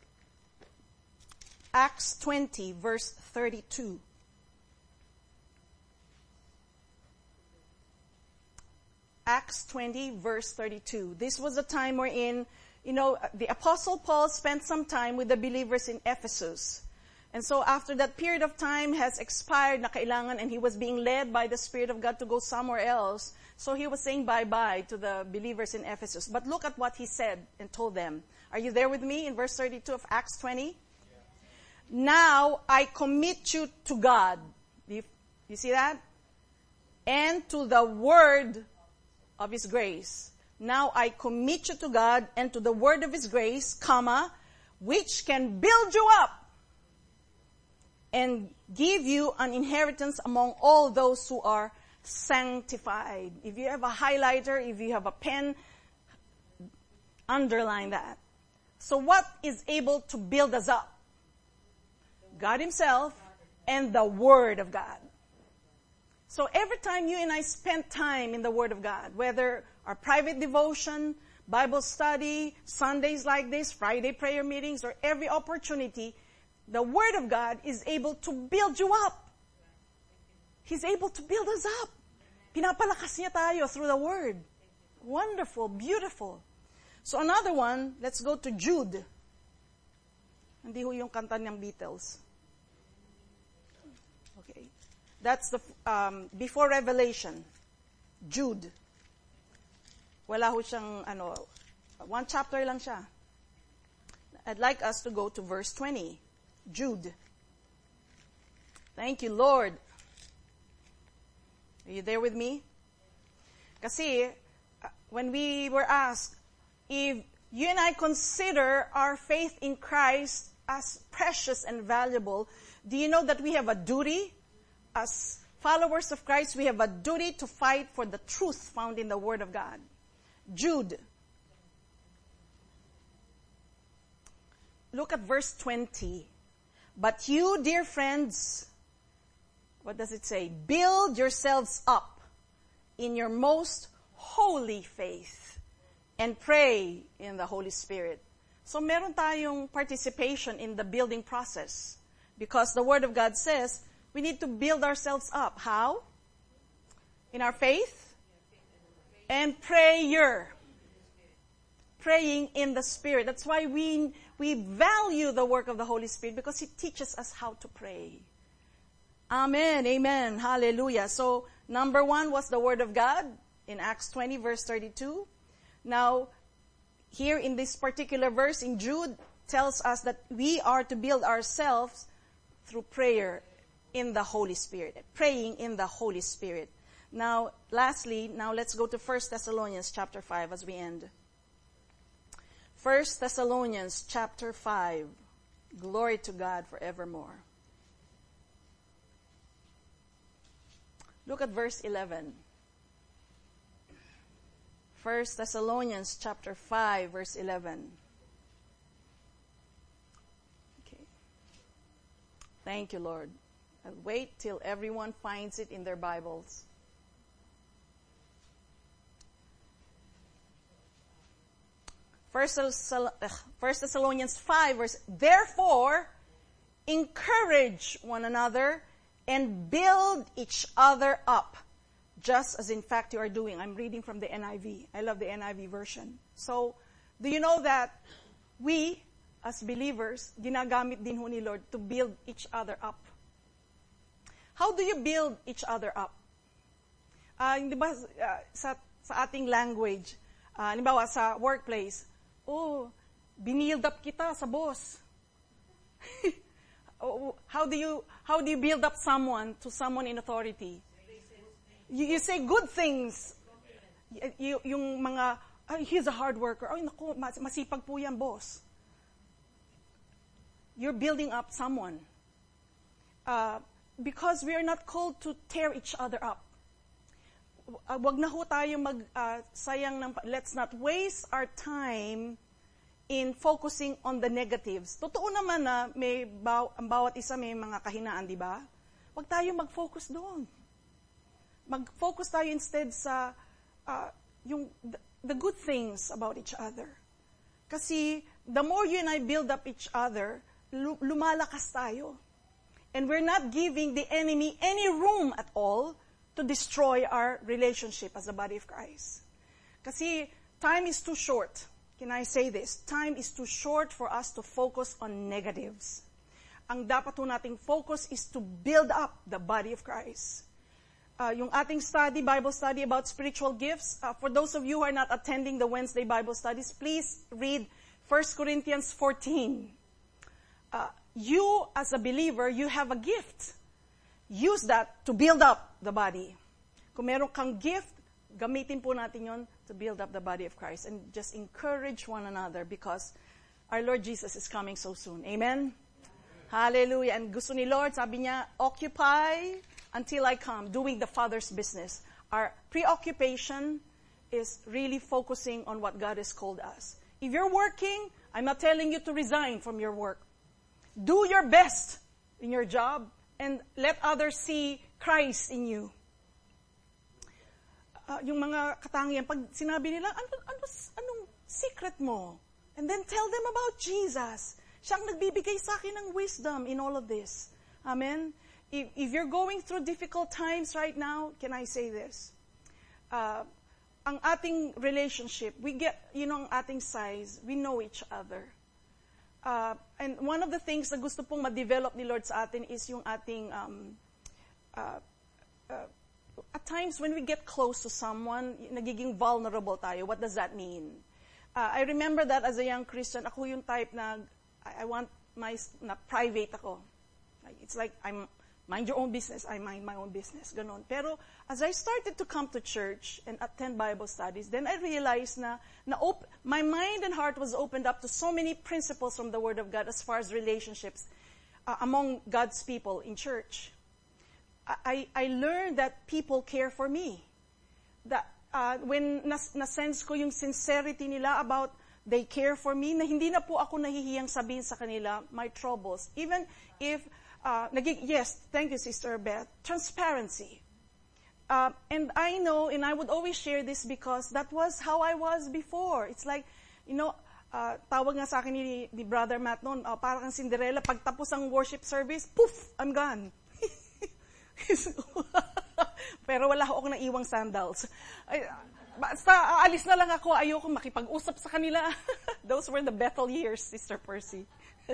Acts twenty, verse thirty-two. Acts twenty, verse thirty-two. This was a time wherein, you know, the Apostle Paul spent some time with the believers in Ephesus. And so after that period of time has expired na kailangan, and he was being led by the Spirit of God to go somewhere else, so he was saying bye-bye to the believers in Ephesus. But look at what he said and told them. Are you there with me in verse thirty-two of Acts twenty? Yeah. Now I commit you to God. Do you, you see that? And to the word of His grace. Now I commit you to God and to the word of His grace, comma, which can build you up and give you an inheritance among all those who are sanctified. If you have a highlighter, if you have a pen, underline that. So what is able to build us up? God Himself and the Word of God. So every time you and I spend time in the Word of God, whether our private devotion, Bible study, Sundays like this, Friday prayer meetings, or every opportunity, the Word of God is able to build you up. He's able to build us up. Pinapalakas niya tayo through the Word. Wonderful, beautiful. So another one, let's go to Jude. Hindi ho yung kanta ng Beatles. Okay. That's the, um, before Revelation. Jude. Wala ho siyang, ano, one chapter lang siya. I'd like us to go to verse twenty. Jude. Thank you, Lord. Are you there with me? Kasi, uh, when we were asked, if you and I consider our faith in Christ as precious and valuable, do you know that we have a duty? As followers of Christ, we have a duty to fight for the truth found in the Word of God. Jude. Look at verse twenty. But you, dear friends, what does it say? Build yourselves up in your most holy faith and pray in the Holy Spirit. So meron tayong participation in the building process because the Word of God says we need to build ourselves up. How? In our faith and prayer. Praying in the Spirit. That's why we we value the work of the Holy Spirit because it teaches us how to pray. Amen. Amen. Hallelujah. So, number one was the Word of God in Acts twenty verse thirty-two. Now, here in this particular verse in Jude tells us that we are to build ourselves through prayer in the Holy Spirit. Praying in the Holy Spirit. Now, lastly, now let's go to First Thessalonians chapter five as we end. First Thessalonians chapter five. Glory to God forevermore. Look at verse eleven. First Thessalonians chapter five, verse eleven. Okay. Thank you, Lord. I'll wait till everyone finds it in their Bibles. First Thessalonians five, verse, therefore, encourage one another and build each other up, just as in fact you are doing. I'm reading from the N I V. I love the N I V version. So, do you know that we, as believers, ginagamit din ho ni Lord to build each other up? How do you build each other up? Uh, di ba, uh, sa, sa ating language, uh, halimbawa sa workplace, oh, binild up kita sa boss. Oh, how do you how do you build up someone to someone in authority? You, you say good things. Y- yung mga, ay, he's a hard worker. Ay, naku, masipag po yan, boss. You're building up someone. Uh, because we are not called to tear each other up. Uh, wag na ho tayo mag, uh, sayang ng, let's not waste our time in focusing on the negatives. Totoo naman na may baw, ang bawat isa may mga kahinaan, di ba? Wag tayo mag-focus doon. Mag-focus tayo instead sa uh, yung the, the good things about each other. Kasi the more you and I build up each other, lumalakas tayo. And we're not giving the enemy any room at all to destroy our relationship as the body of Christ. Kasi time is too short. Can I say this? Time is too short for us to focus on negatives. ang dapat po nating focus is to build up the body of Christ. Uh, yung ating study, Bible study about spiritual gifts, uh, for those of you who are not attending the Wednesday Bible studies, please read First Corinthians fourteen. Uh, you, as a believer, you have a gift. Use that to build up the body. Kung meron kang gift, gamitin po natin yon to build up the body of Christ and just encourage one another because our Lord Jesus is coming so soon. Amen? Hallelujah. And gusto ni Lord, sabi niya, occupy until I come, doing the Father's business. Our preoccupation is really focusing on what God has called us. If you're working, I'm not telling you to resign from your work. Do your best in your job and let others see Christ in you. Uh, yung mga katangian, pag sinabi nila, ano, ano, anong secret mo? And then tell them about Jesus. Siyang nagbibigay sa akin ng wisdom in all of this. Amen? If, if you're going through difficult times right now, can I say this? Uh, ang ating relationship, we get, you know, ang ating size, we know each other. Uh, and one of the things na gusto pong ma-develop ni Lord sa atin is yung ating, um, uh, uh, at times when we get close to someone, nagiging vulnerable tayo. What does that mean? Uh, I remember that as a young Christian, ako yung type na, I, I want my, na private ako. It's like, I'm, mind your own business, I mind my own business. Ganon. Pero, as I started to come to church and attend Bible studies, then I realized na, na op- my mind and heart was opened up to so many principles from the Word of God as far as relationships uh, among God's people in church. I, I learned that people care for me. That uh, when nas, na-sense ko yung sincerity nila about they care for me, na hindi na po ako nahihiyang sabihin sa kanila my troubles. Even if, uh, naging, yes, thank you, Sister Beth, transparency. Uh, and I know, and I would always share this because that was how I was before. It's like, you know, uh, tawag nga sa akin ni, ni Brother Matt noon, uh, parang Cinderella, pagtapos ang worship service, poof, I'm gone. Pero wala ako nang iwang sandals. Ay, basta aalis na lang ako, ayoko makipag-usap sa kanila. Those were the Bethel years, Sister Percy.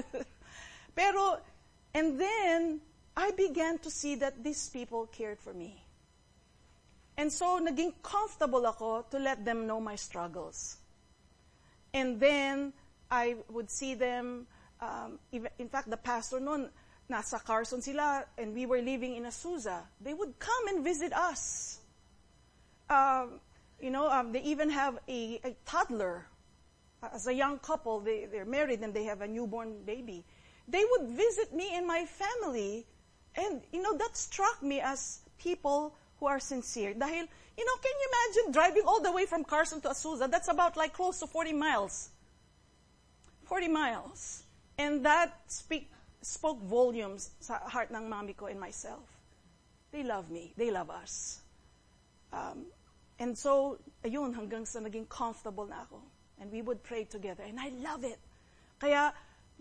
Pero, and then, I began to see that these people cared for me. And so, naging comfortable ako to let them know my struggles. And then, I would see them, um, even, in fact, the pastor noon, nasa Carson sila, and we were living in Azusa. They would come and visit us. Um, you know, um, they even have a, a toddler. As a young couple, they, they're married and they have a newborn baby. They would visit me and my family, and, you know, that struck me as people who are sincere. Dahil, you know, can you imagine driving all the way from Carson to Azusa? That's about like close to forty miles. forty miles. And that speak, spoke volumes sa heart ng mami ko and myself. They love me. They love us. Um, and so, ayun, hanggang sa naging comfortable na ako. And we would pray together. And I love it. Kaya,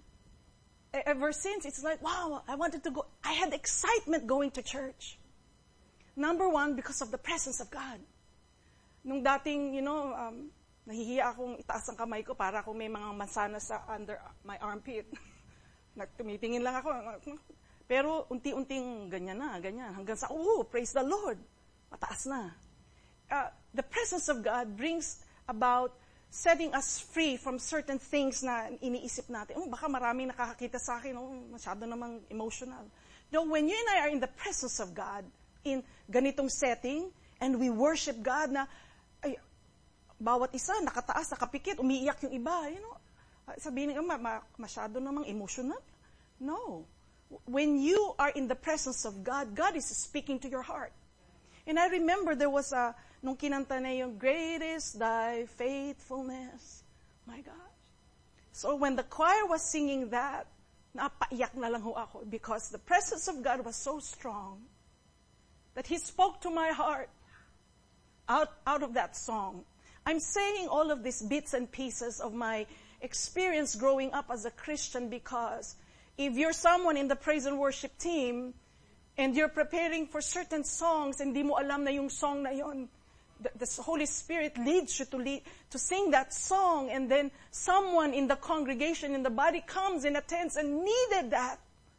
ever since, it's like, wow, I wanted to go. I had excitement going to church. Number one, because of the presence of God. Nung dating, you know, um, nahihiya akong itaas ang kamay ko para kung may mga mansanas sa under my armpit. Nagtumitingin lang ako. Pero unti-unting ganyan na, ganyan. Hanggang sa, oh, praise the Lord. Mataas na. Uh, the presence of God brings about setting us free from certain things na iniisip natin. Oh, baka maraming nakakakita sa akin. Oh, masyado namang emotional. No, when you and I are in the presence of God, in ganitong setting, and we worship God na, ay, bawat isa, nakataas, nakapikit, umiiyak yung iba, you know. Sabihin nga, ma- masyado namang emotional. No. When you are in the presence of God, God is speaking to your heart. And I remember there was a, nung kinanta na yung, great is thy faithfulness. My gosh. So when the choir was singing that, napaiyak na lang ho ako because the presence of God was so strong that He spoke to my heart out, out of that song. I'm saying all of these bits and pieces of my experience growing up as a Christian because if you're someone in the praise and worship team and you're preparing for certain songs and di mo alam na yung song na yon, the, the Holy Spirit leads you to lead, to sing that song, and then someone in the congregation, in the body comes and attends and needed that.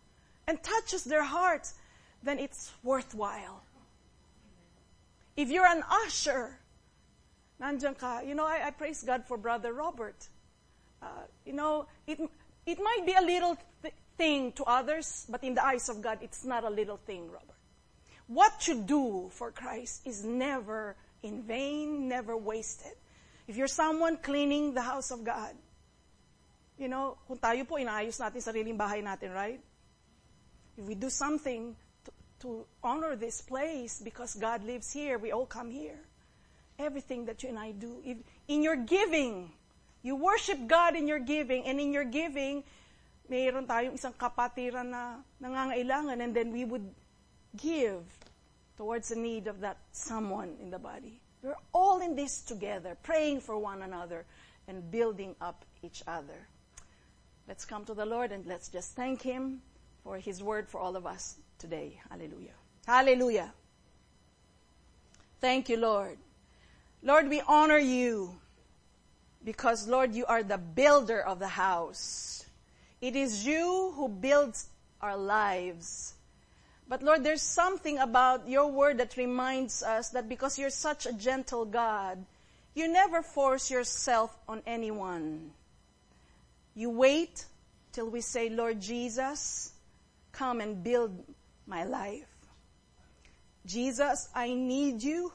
and touches their hearts, then it's worthwhile. If you're an usher, nandiyan ka, you know, I, I praise God for Brother Robert. Uh, you know, it it might be a little th- thing to others, but in the eyes of God, it's not a little thing, Robert. What you do for Christ is never in vain, never wasted. If you're someone cleaning the house of God, you know, kung tayo po, inaayos natin sariling bahay natin, right? If we do something to, to honor this place because God lives here, we all come here. Everything that you and I do, if, in your giving, you worship God in your giving, and in your giving, mayroon tayong isang kapatiran na nangangailangan, and then we would give towards the need of that someone in the body. We're all in this together, praying for one another and building up each other. Let's come to the Lord and let's just thank Him for His word for all of us today. Hallelujah. Hallelujah. Thank you, Lord. Lord, we honor you because, Lord, you are the builder of the house. It is you who builds our lives. But Lord, there's something about your word that reminds us that because you're such a gentle God, you never force yourself on anyone. You wait till we say, Lord Jesus, come and build my life. Jesus, I need you.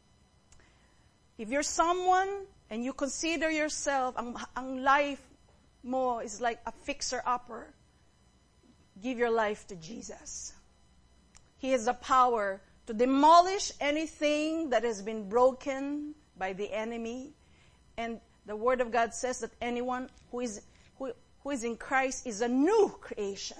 If you're someone and you consider yourself, ang, ang life mo is like a fixer-upper, give your life to Jesus. He has the power to demolish anything that has been broken by the enemy. And the Word of God says that anyone who is who, who is in Christ is a new creation.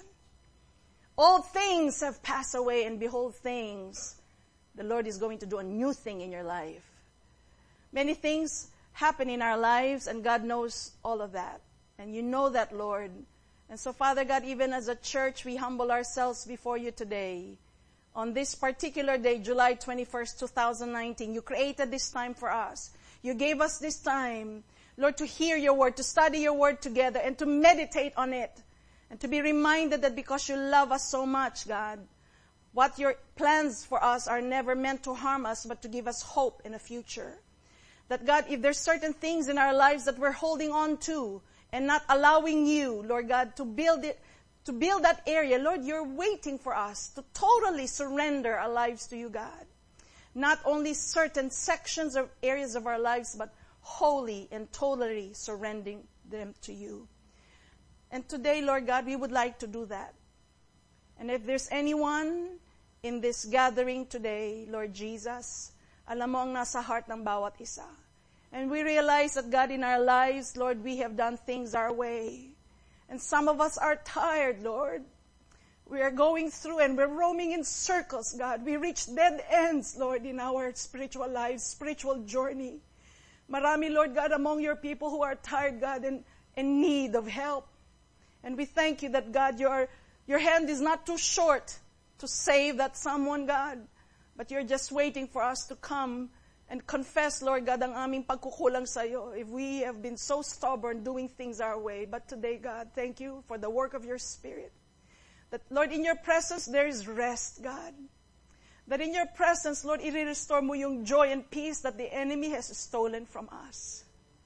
All things have passed away, and behold, things, the Lord is going to do a new thing in your life. Many things happen in our lives, and God knows all of that. And you know that, Lord. And so, Father God, even as a church, we humble ourselves before you today. On this particular day, July twenty-first, twenty nineteen, you created this time for us. You gave us this time, Lord, to hear your word, to study your word together, and to meditate on it. And to be reminded that because you love us so much, God, what your plans for us are never meant to harm us, but to give us hope in a future. That, God, if there's certain things in our lives that we're holding on to and not allowing you, Lord God, to build it, to build that area, Lord, you're waiting for us to totally surrender our lives to you, God. Not only certain sections or areas of our lives, but wholly and totally surrendering them to you. And today, Lord God, we would like to do that. And if there's anyone in this gathering today, Lord Jesus, alam mo ang nasa heart ng bawat isa. And we realize that, God, in our lives, Lord, we have done things our way. And some of us are tired, Lord. We are going through and we're roaming in circles, God. We reach dead ends, Lord, in our spiritual lives, spiritual journey. Marami, Lord God, among your people who are tired, God, and in need of help. And we thank you that, God, your, your hand is not too short to save that someone, God. But you're just waiting for us to come and confess, Lord God, ang aming pagkukulang sa iyo. If we have been so stubborn doing things our way. But today, God, thank you for the work of your Spirit. That, Lord, in your presence, there is rest, God. That in your presence, Lord, i-restore mo yung joy and peace that the enemy has stolen from us.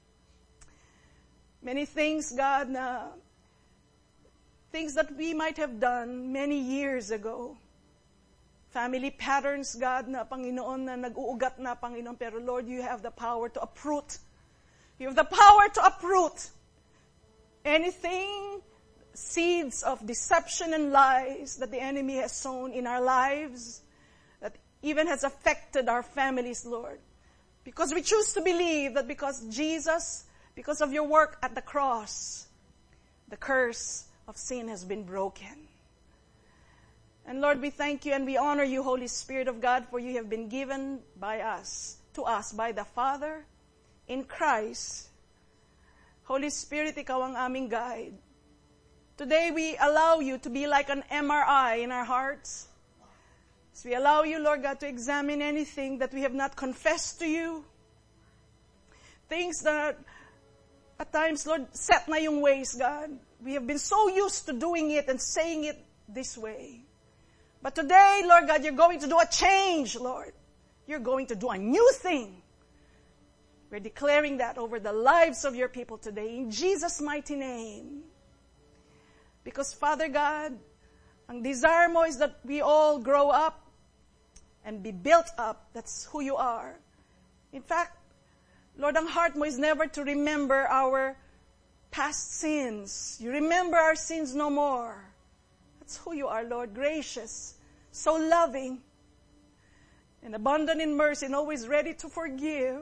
Many things, God, na things that we might have done many years ago. Family patterns, God, na Panginoon, na nag-uugat na, Panginoon. Pero Lord, you have the power to uproot. You have the power to uproot anything, seeds of deception and lies that the enemy has sown in our lives, that even has affected our families, Lord. Because we choose to believe that because Jesus, because of your work at the cross, the curse of sin has been broken. And Lord, we thank you and we honor you, Holy Spirit of God, for you have been given by us, to us, by the Father, in Christ. Holy Spirit, ikaw ang aming guide. Today we allow you to be like an M R I in our hearts. So we allow you, Lord God, to examine anything that we have not confessed to you. Things that at times, Lord, set na yung ways, God. We have been so used to doing it and saying it this way. But today, Lord God, you're going to do a change, Lord. You're going to do a new thing. We're declaring that over the lives of your people today in Jesus' mighty name. Because, Father God, ang desire mo is that we all grow up and be built up. That's who you are. In fact, Lord, ang heart mo is never to remember our past sins. You remember our sins no more. That's who you are, Lord. Gracious, so loving, and abundant in mercy, and always ready to forgive.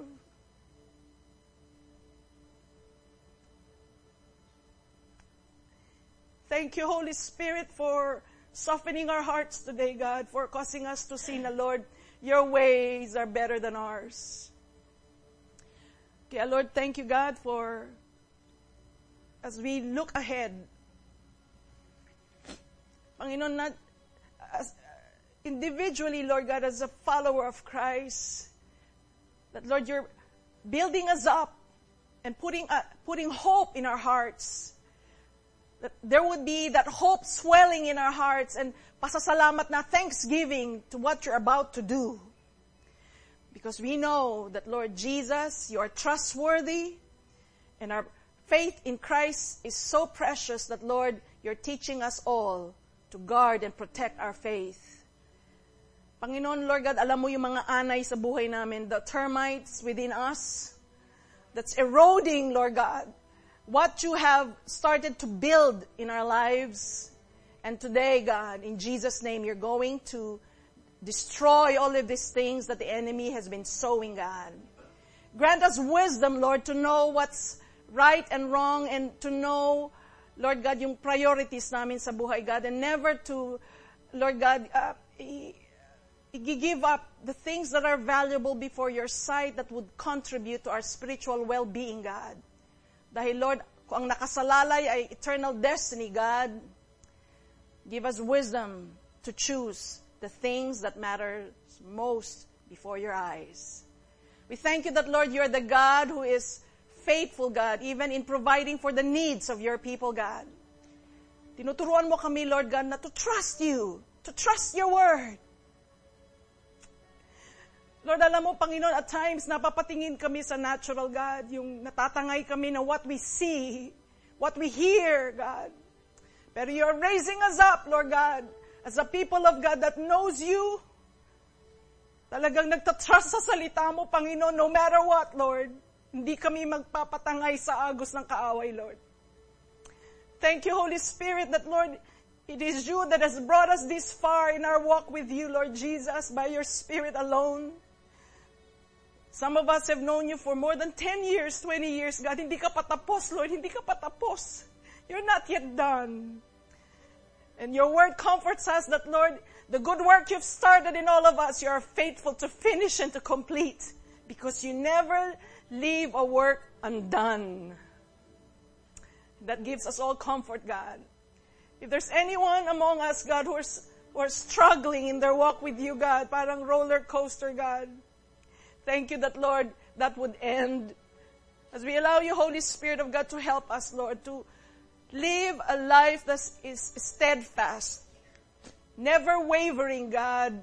Thank you, Holy Spirit, for softening our hearts today, God, for causing us to see na, Lord, your ways are better than ours. Kaya, Lord, thank you, God, for as we look ahead, Panginoon, not as, individually, Lord God, as a follower of Christ, that, Lord, you're building us up and putting uh, putting hope in our hearts. That there would be that hope swelling in our hearts and pasasalamat na thanksgiving to what you're about to do. Because we know that, Lord Jesus, you are trustworthy, and our faith in Christ is so precious that, Lord, you're teaching us all to guard and protect our faith. Panginoon, Lord God, alam mo yung mga anay sa buhay namin, the termites within us that's eroding, Lord God, what you have started to build in our lives. And today, God, in Jesus' name, you're going to destroy all of these things that the enemy has been sowing, God. Grant us wisdom, Lord, to know what's right and wrong, and to know, Lord God, yung priorities namin sa buhay, God, and never to, Lord God, uh, i- i-give up the things that are valuable before your sight that would contribute to our spiritual well-being, God. Dahil, Lord, kung ang nakasalalay ay eternal destiny, God, give us wisdom to choose the things that matter most before your eyes. We thank you that, Lord, you're the God who is faithful, God, even in providing for the needs of your people, God. Tinuturuan mo kami, Lord God, na to trust you, to trust your word. Lord, alam mo, Panginoon, at times, napapatingin kami sa natural, God, yung natatangay kami na what we see, what we hear, God. Pero you're raising us up, Lord God, as a people of God that knows you. Talagang nagtatrust sa salita mo, Panginoon, no matter what, Lord. Hindi kami magpapatangay sa agos ng kaaway, Lord. Thank you, Holy Spirit, that, Lord, it is you that has brought us this far in our walk with you, Lord Jesus, by your Spirit alone. Some of us have known you for more than ten years, twenty years, God. Hindi ka patapos, Lord. Hindi ka patapos. You're not yet done. And your word comforts us that, Lord, the good work you've started in all of us, you are faithful to finish and to complete, because you never leave a work undone. That gives us all comfort, God. If there's anyone among us, God, who are, who are struggling in their walk with you, God, parang roller coaster, God, thank you that, Lord, that would end as we allow you, Holy Spirit of God, to help us, Lord, to live a life that is steadfast, never wavering, God,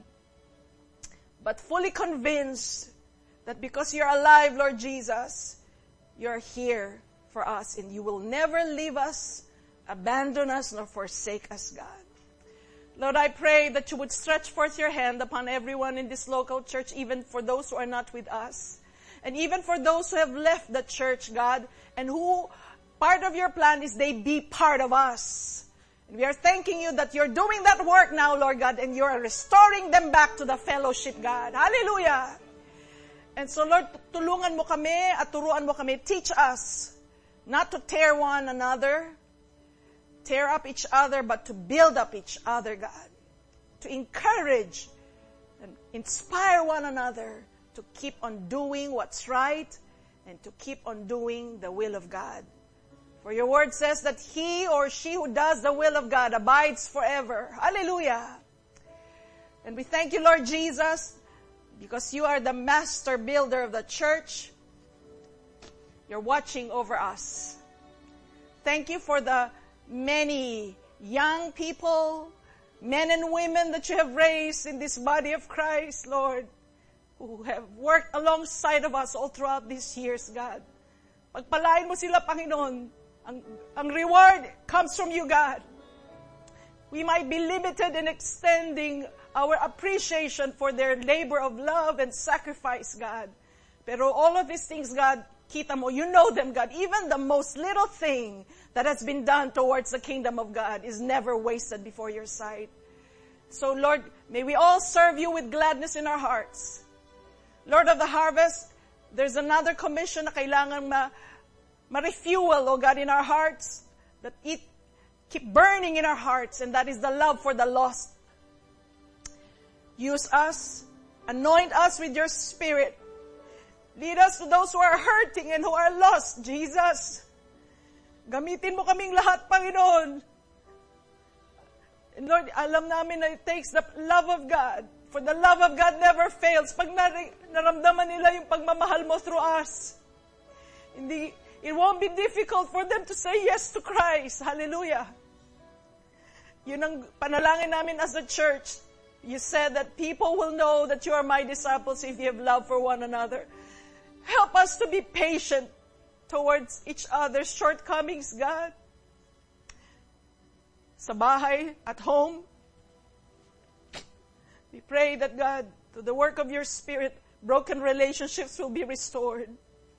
but fully convinced that because you're alive, Lord Jesus, you're here for us, and you will never leave us, abandon us, nor forsake us, God. Lord, I pray that you would stretch forth your hand upon everyone in this local church, even for those who are not with us, and even for those who have left the church, God, and who part of your plan is they be part of us. And we are thanking you that you're doing that work now, Lord God, and you're restoring them back to the fellowship, God. Hallelujah! And so, Lord, tulungan mo kami at turuan mo kami. Teach us not to tear one another, tear up each other, but to build up each other, God. To encourage and inspire one another to keep on doing what's right and to keep on doing the will of God. For your word says that he or she who does the will of God abides forever. Hallelujah. And we thank you, Lord Jesus, because you are the master builder of the church. You're watching over us. Thank you for the many young people men and women that you have raised in this body of Christ, Lord, who have worked alongside of us all throughout these years, God. Pagpalain mo sila, Panginoon. Ang, ang reward comes from you, God. We might be limited in extending our appreciation for their labor of love and sacrifice, God. Pero all of these things, God, kita mo, you know them, God. Even the most little thing that has been done towards the kingdom of God is never wasted before your sight. So, Lord, may we all serve you with gladness in our hearts. Lord of the harvest, there's another commission na kailangan ma, ma-refuel, oh God, in our hearts, that it keep burning in our hearts, and that is the love for the lost. Use us, anoint us with your Spirit. Lead us to those who are hurting and who are lost, Jesus. Gamitin mo kaming lahat, Panginoon. And Lord, alam namin na it takes the love of God. For the love of God never fails. Pag nar- naramdaman nila yung pagmamahal mo through us, hindi, it won't be difficult for them to say yes to Christ. Hallelujah. Yun ang panalangin namin as a church. You said that people will know that you are my disciples if you have love for one another. Help us to be patient towards each other's shortcomings, God. Sa bahay, at home, we pray that, God, to the work of your Spirit, broken relationships will be restored.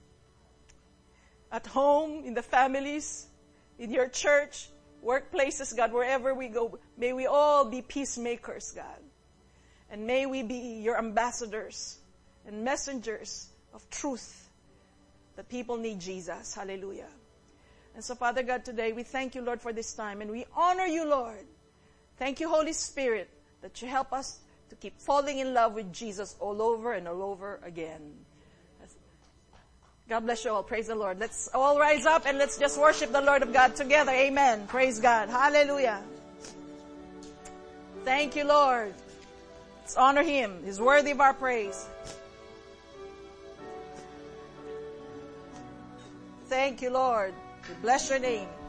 At home, in the families, in your church, workplaces, God, wherever we go, may we all be peacemakers, God. And may we be your ambassadors and messengers of truth that people need Jesus. Hallelujah. And so, Father God, today we thank you, Lord, for this time. And we honor you, Lord. Thank you, Holy Spirit, that you help us to keep falling in love with Jesus all over and all over again. God bless you all. Praise the Lord. Let's all rise up and let's just worship the Lord of God together. Amen. Praise God. Hallelujah. Thank you, Lord. Let's honor Him. He's worthy of our praise. Thank you, Lord. We bless your name.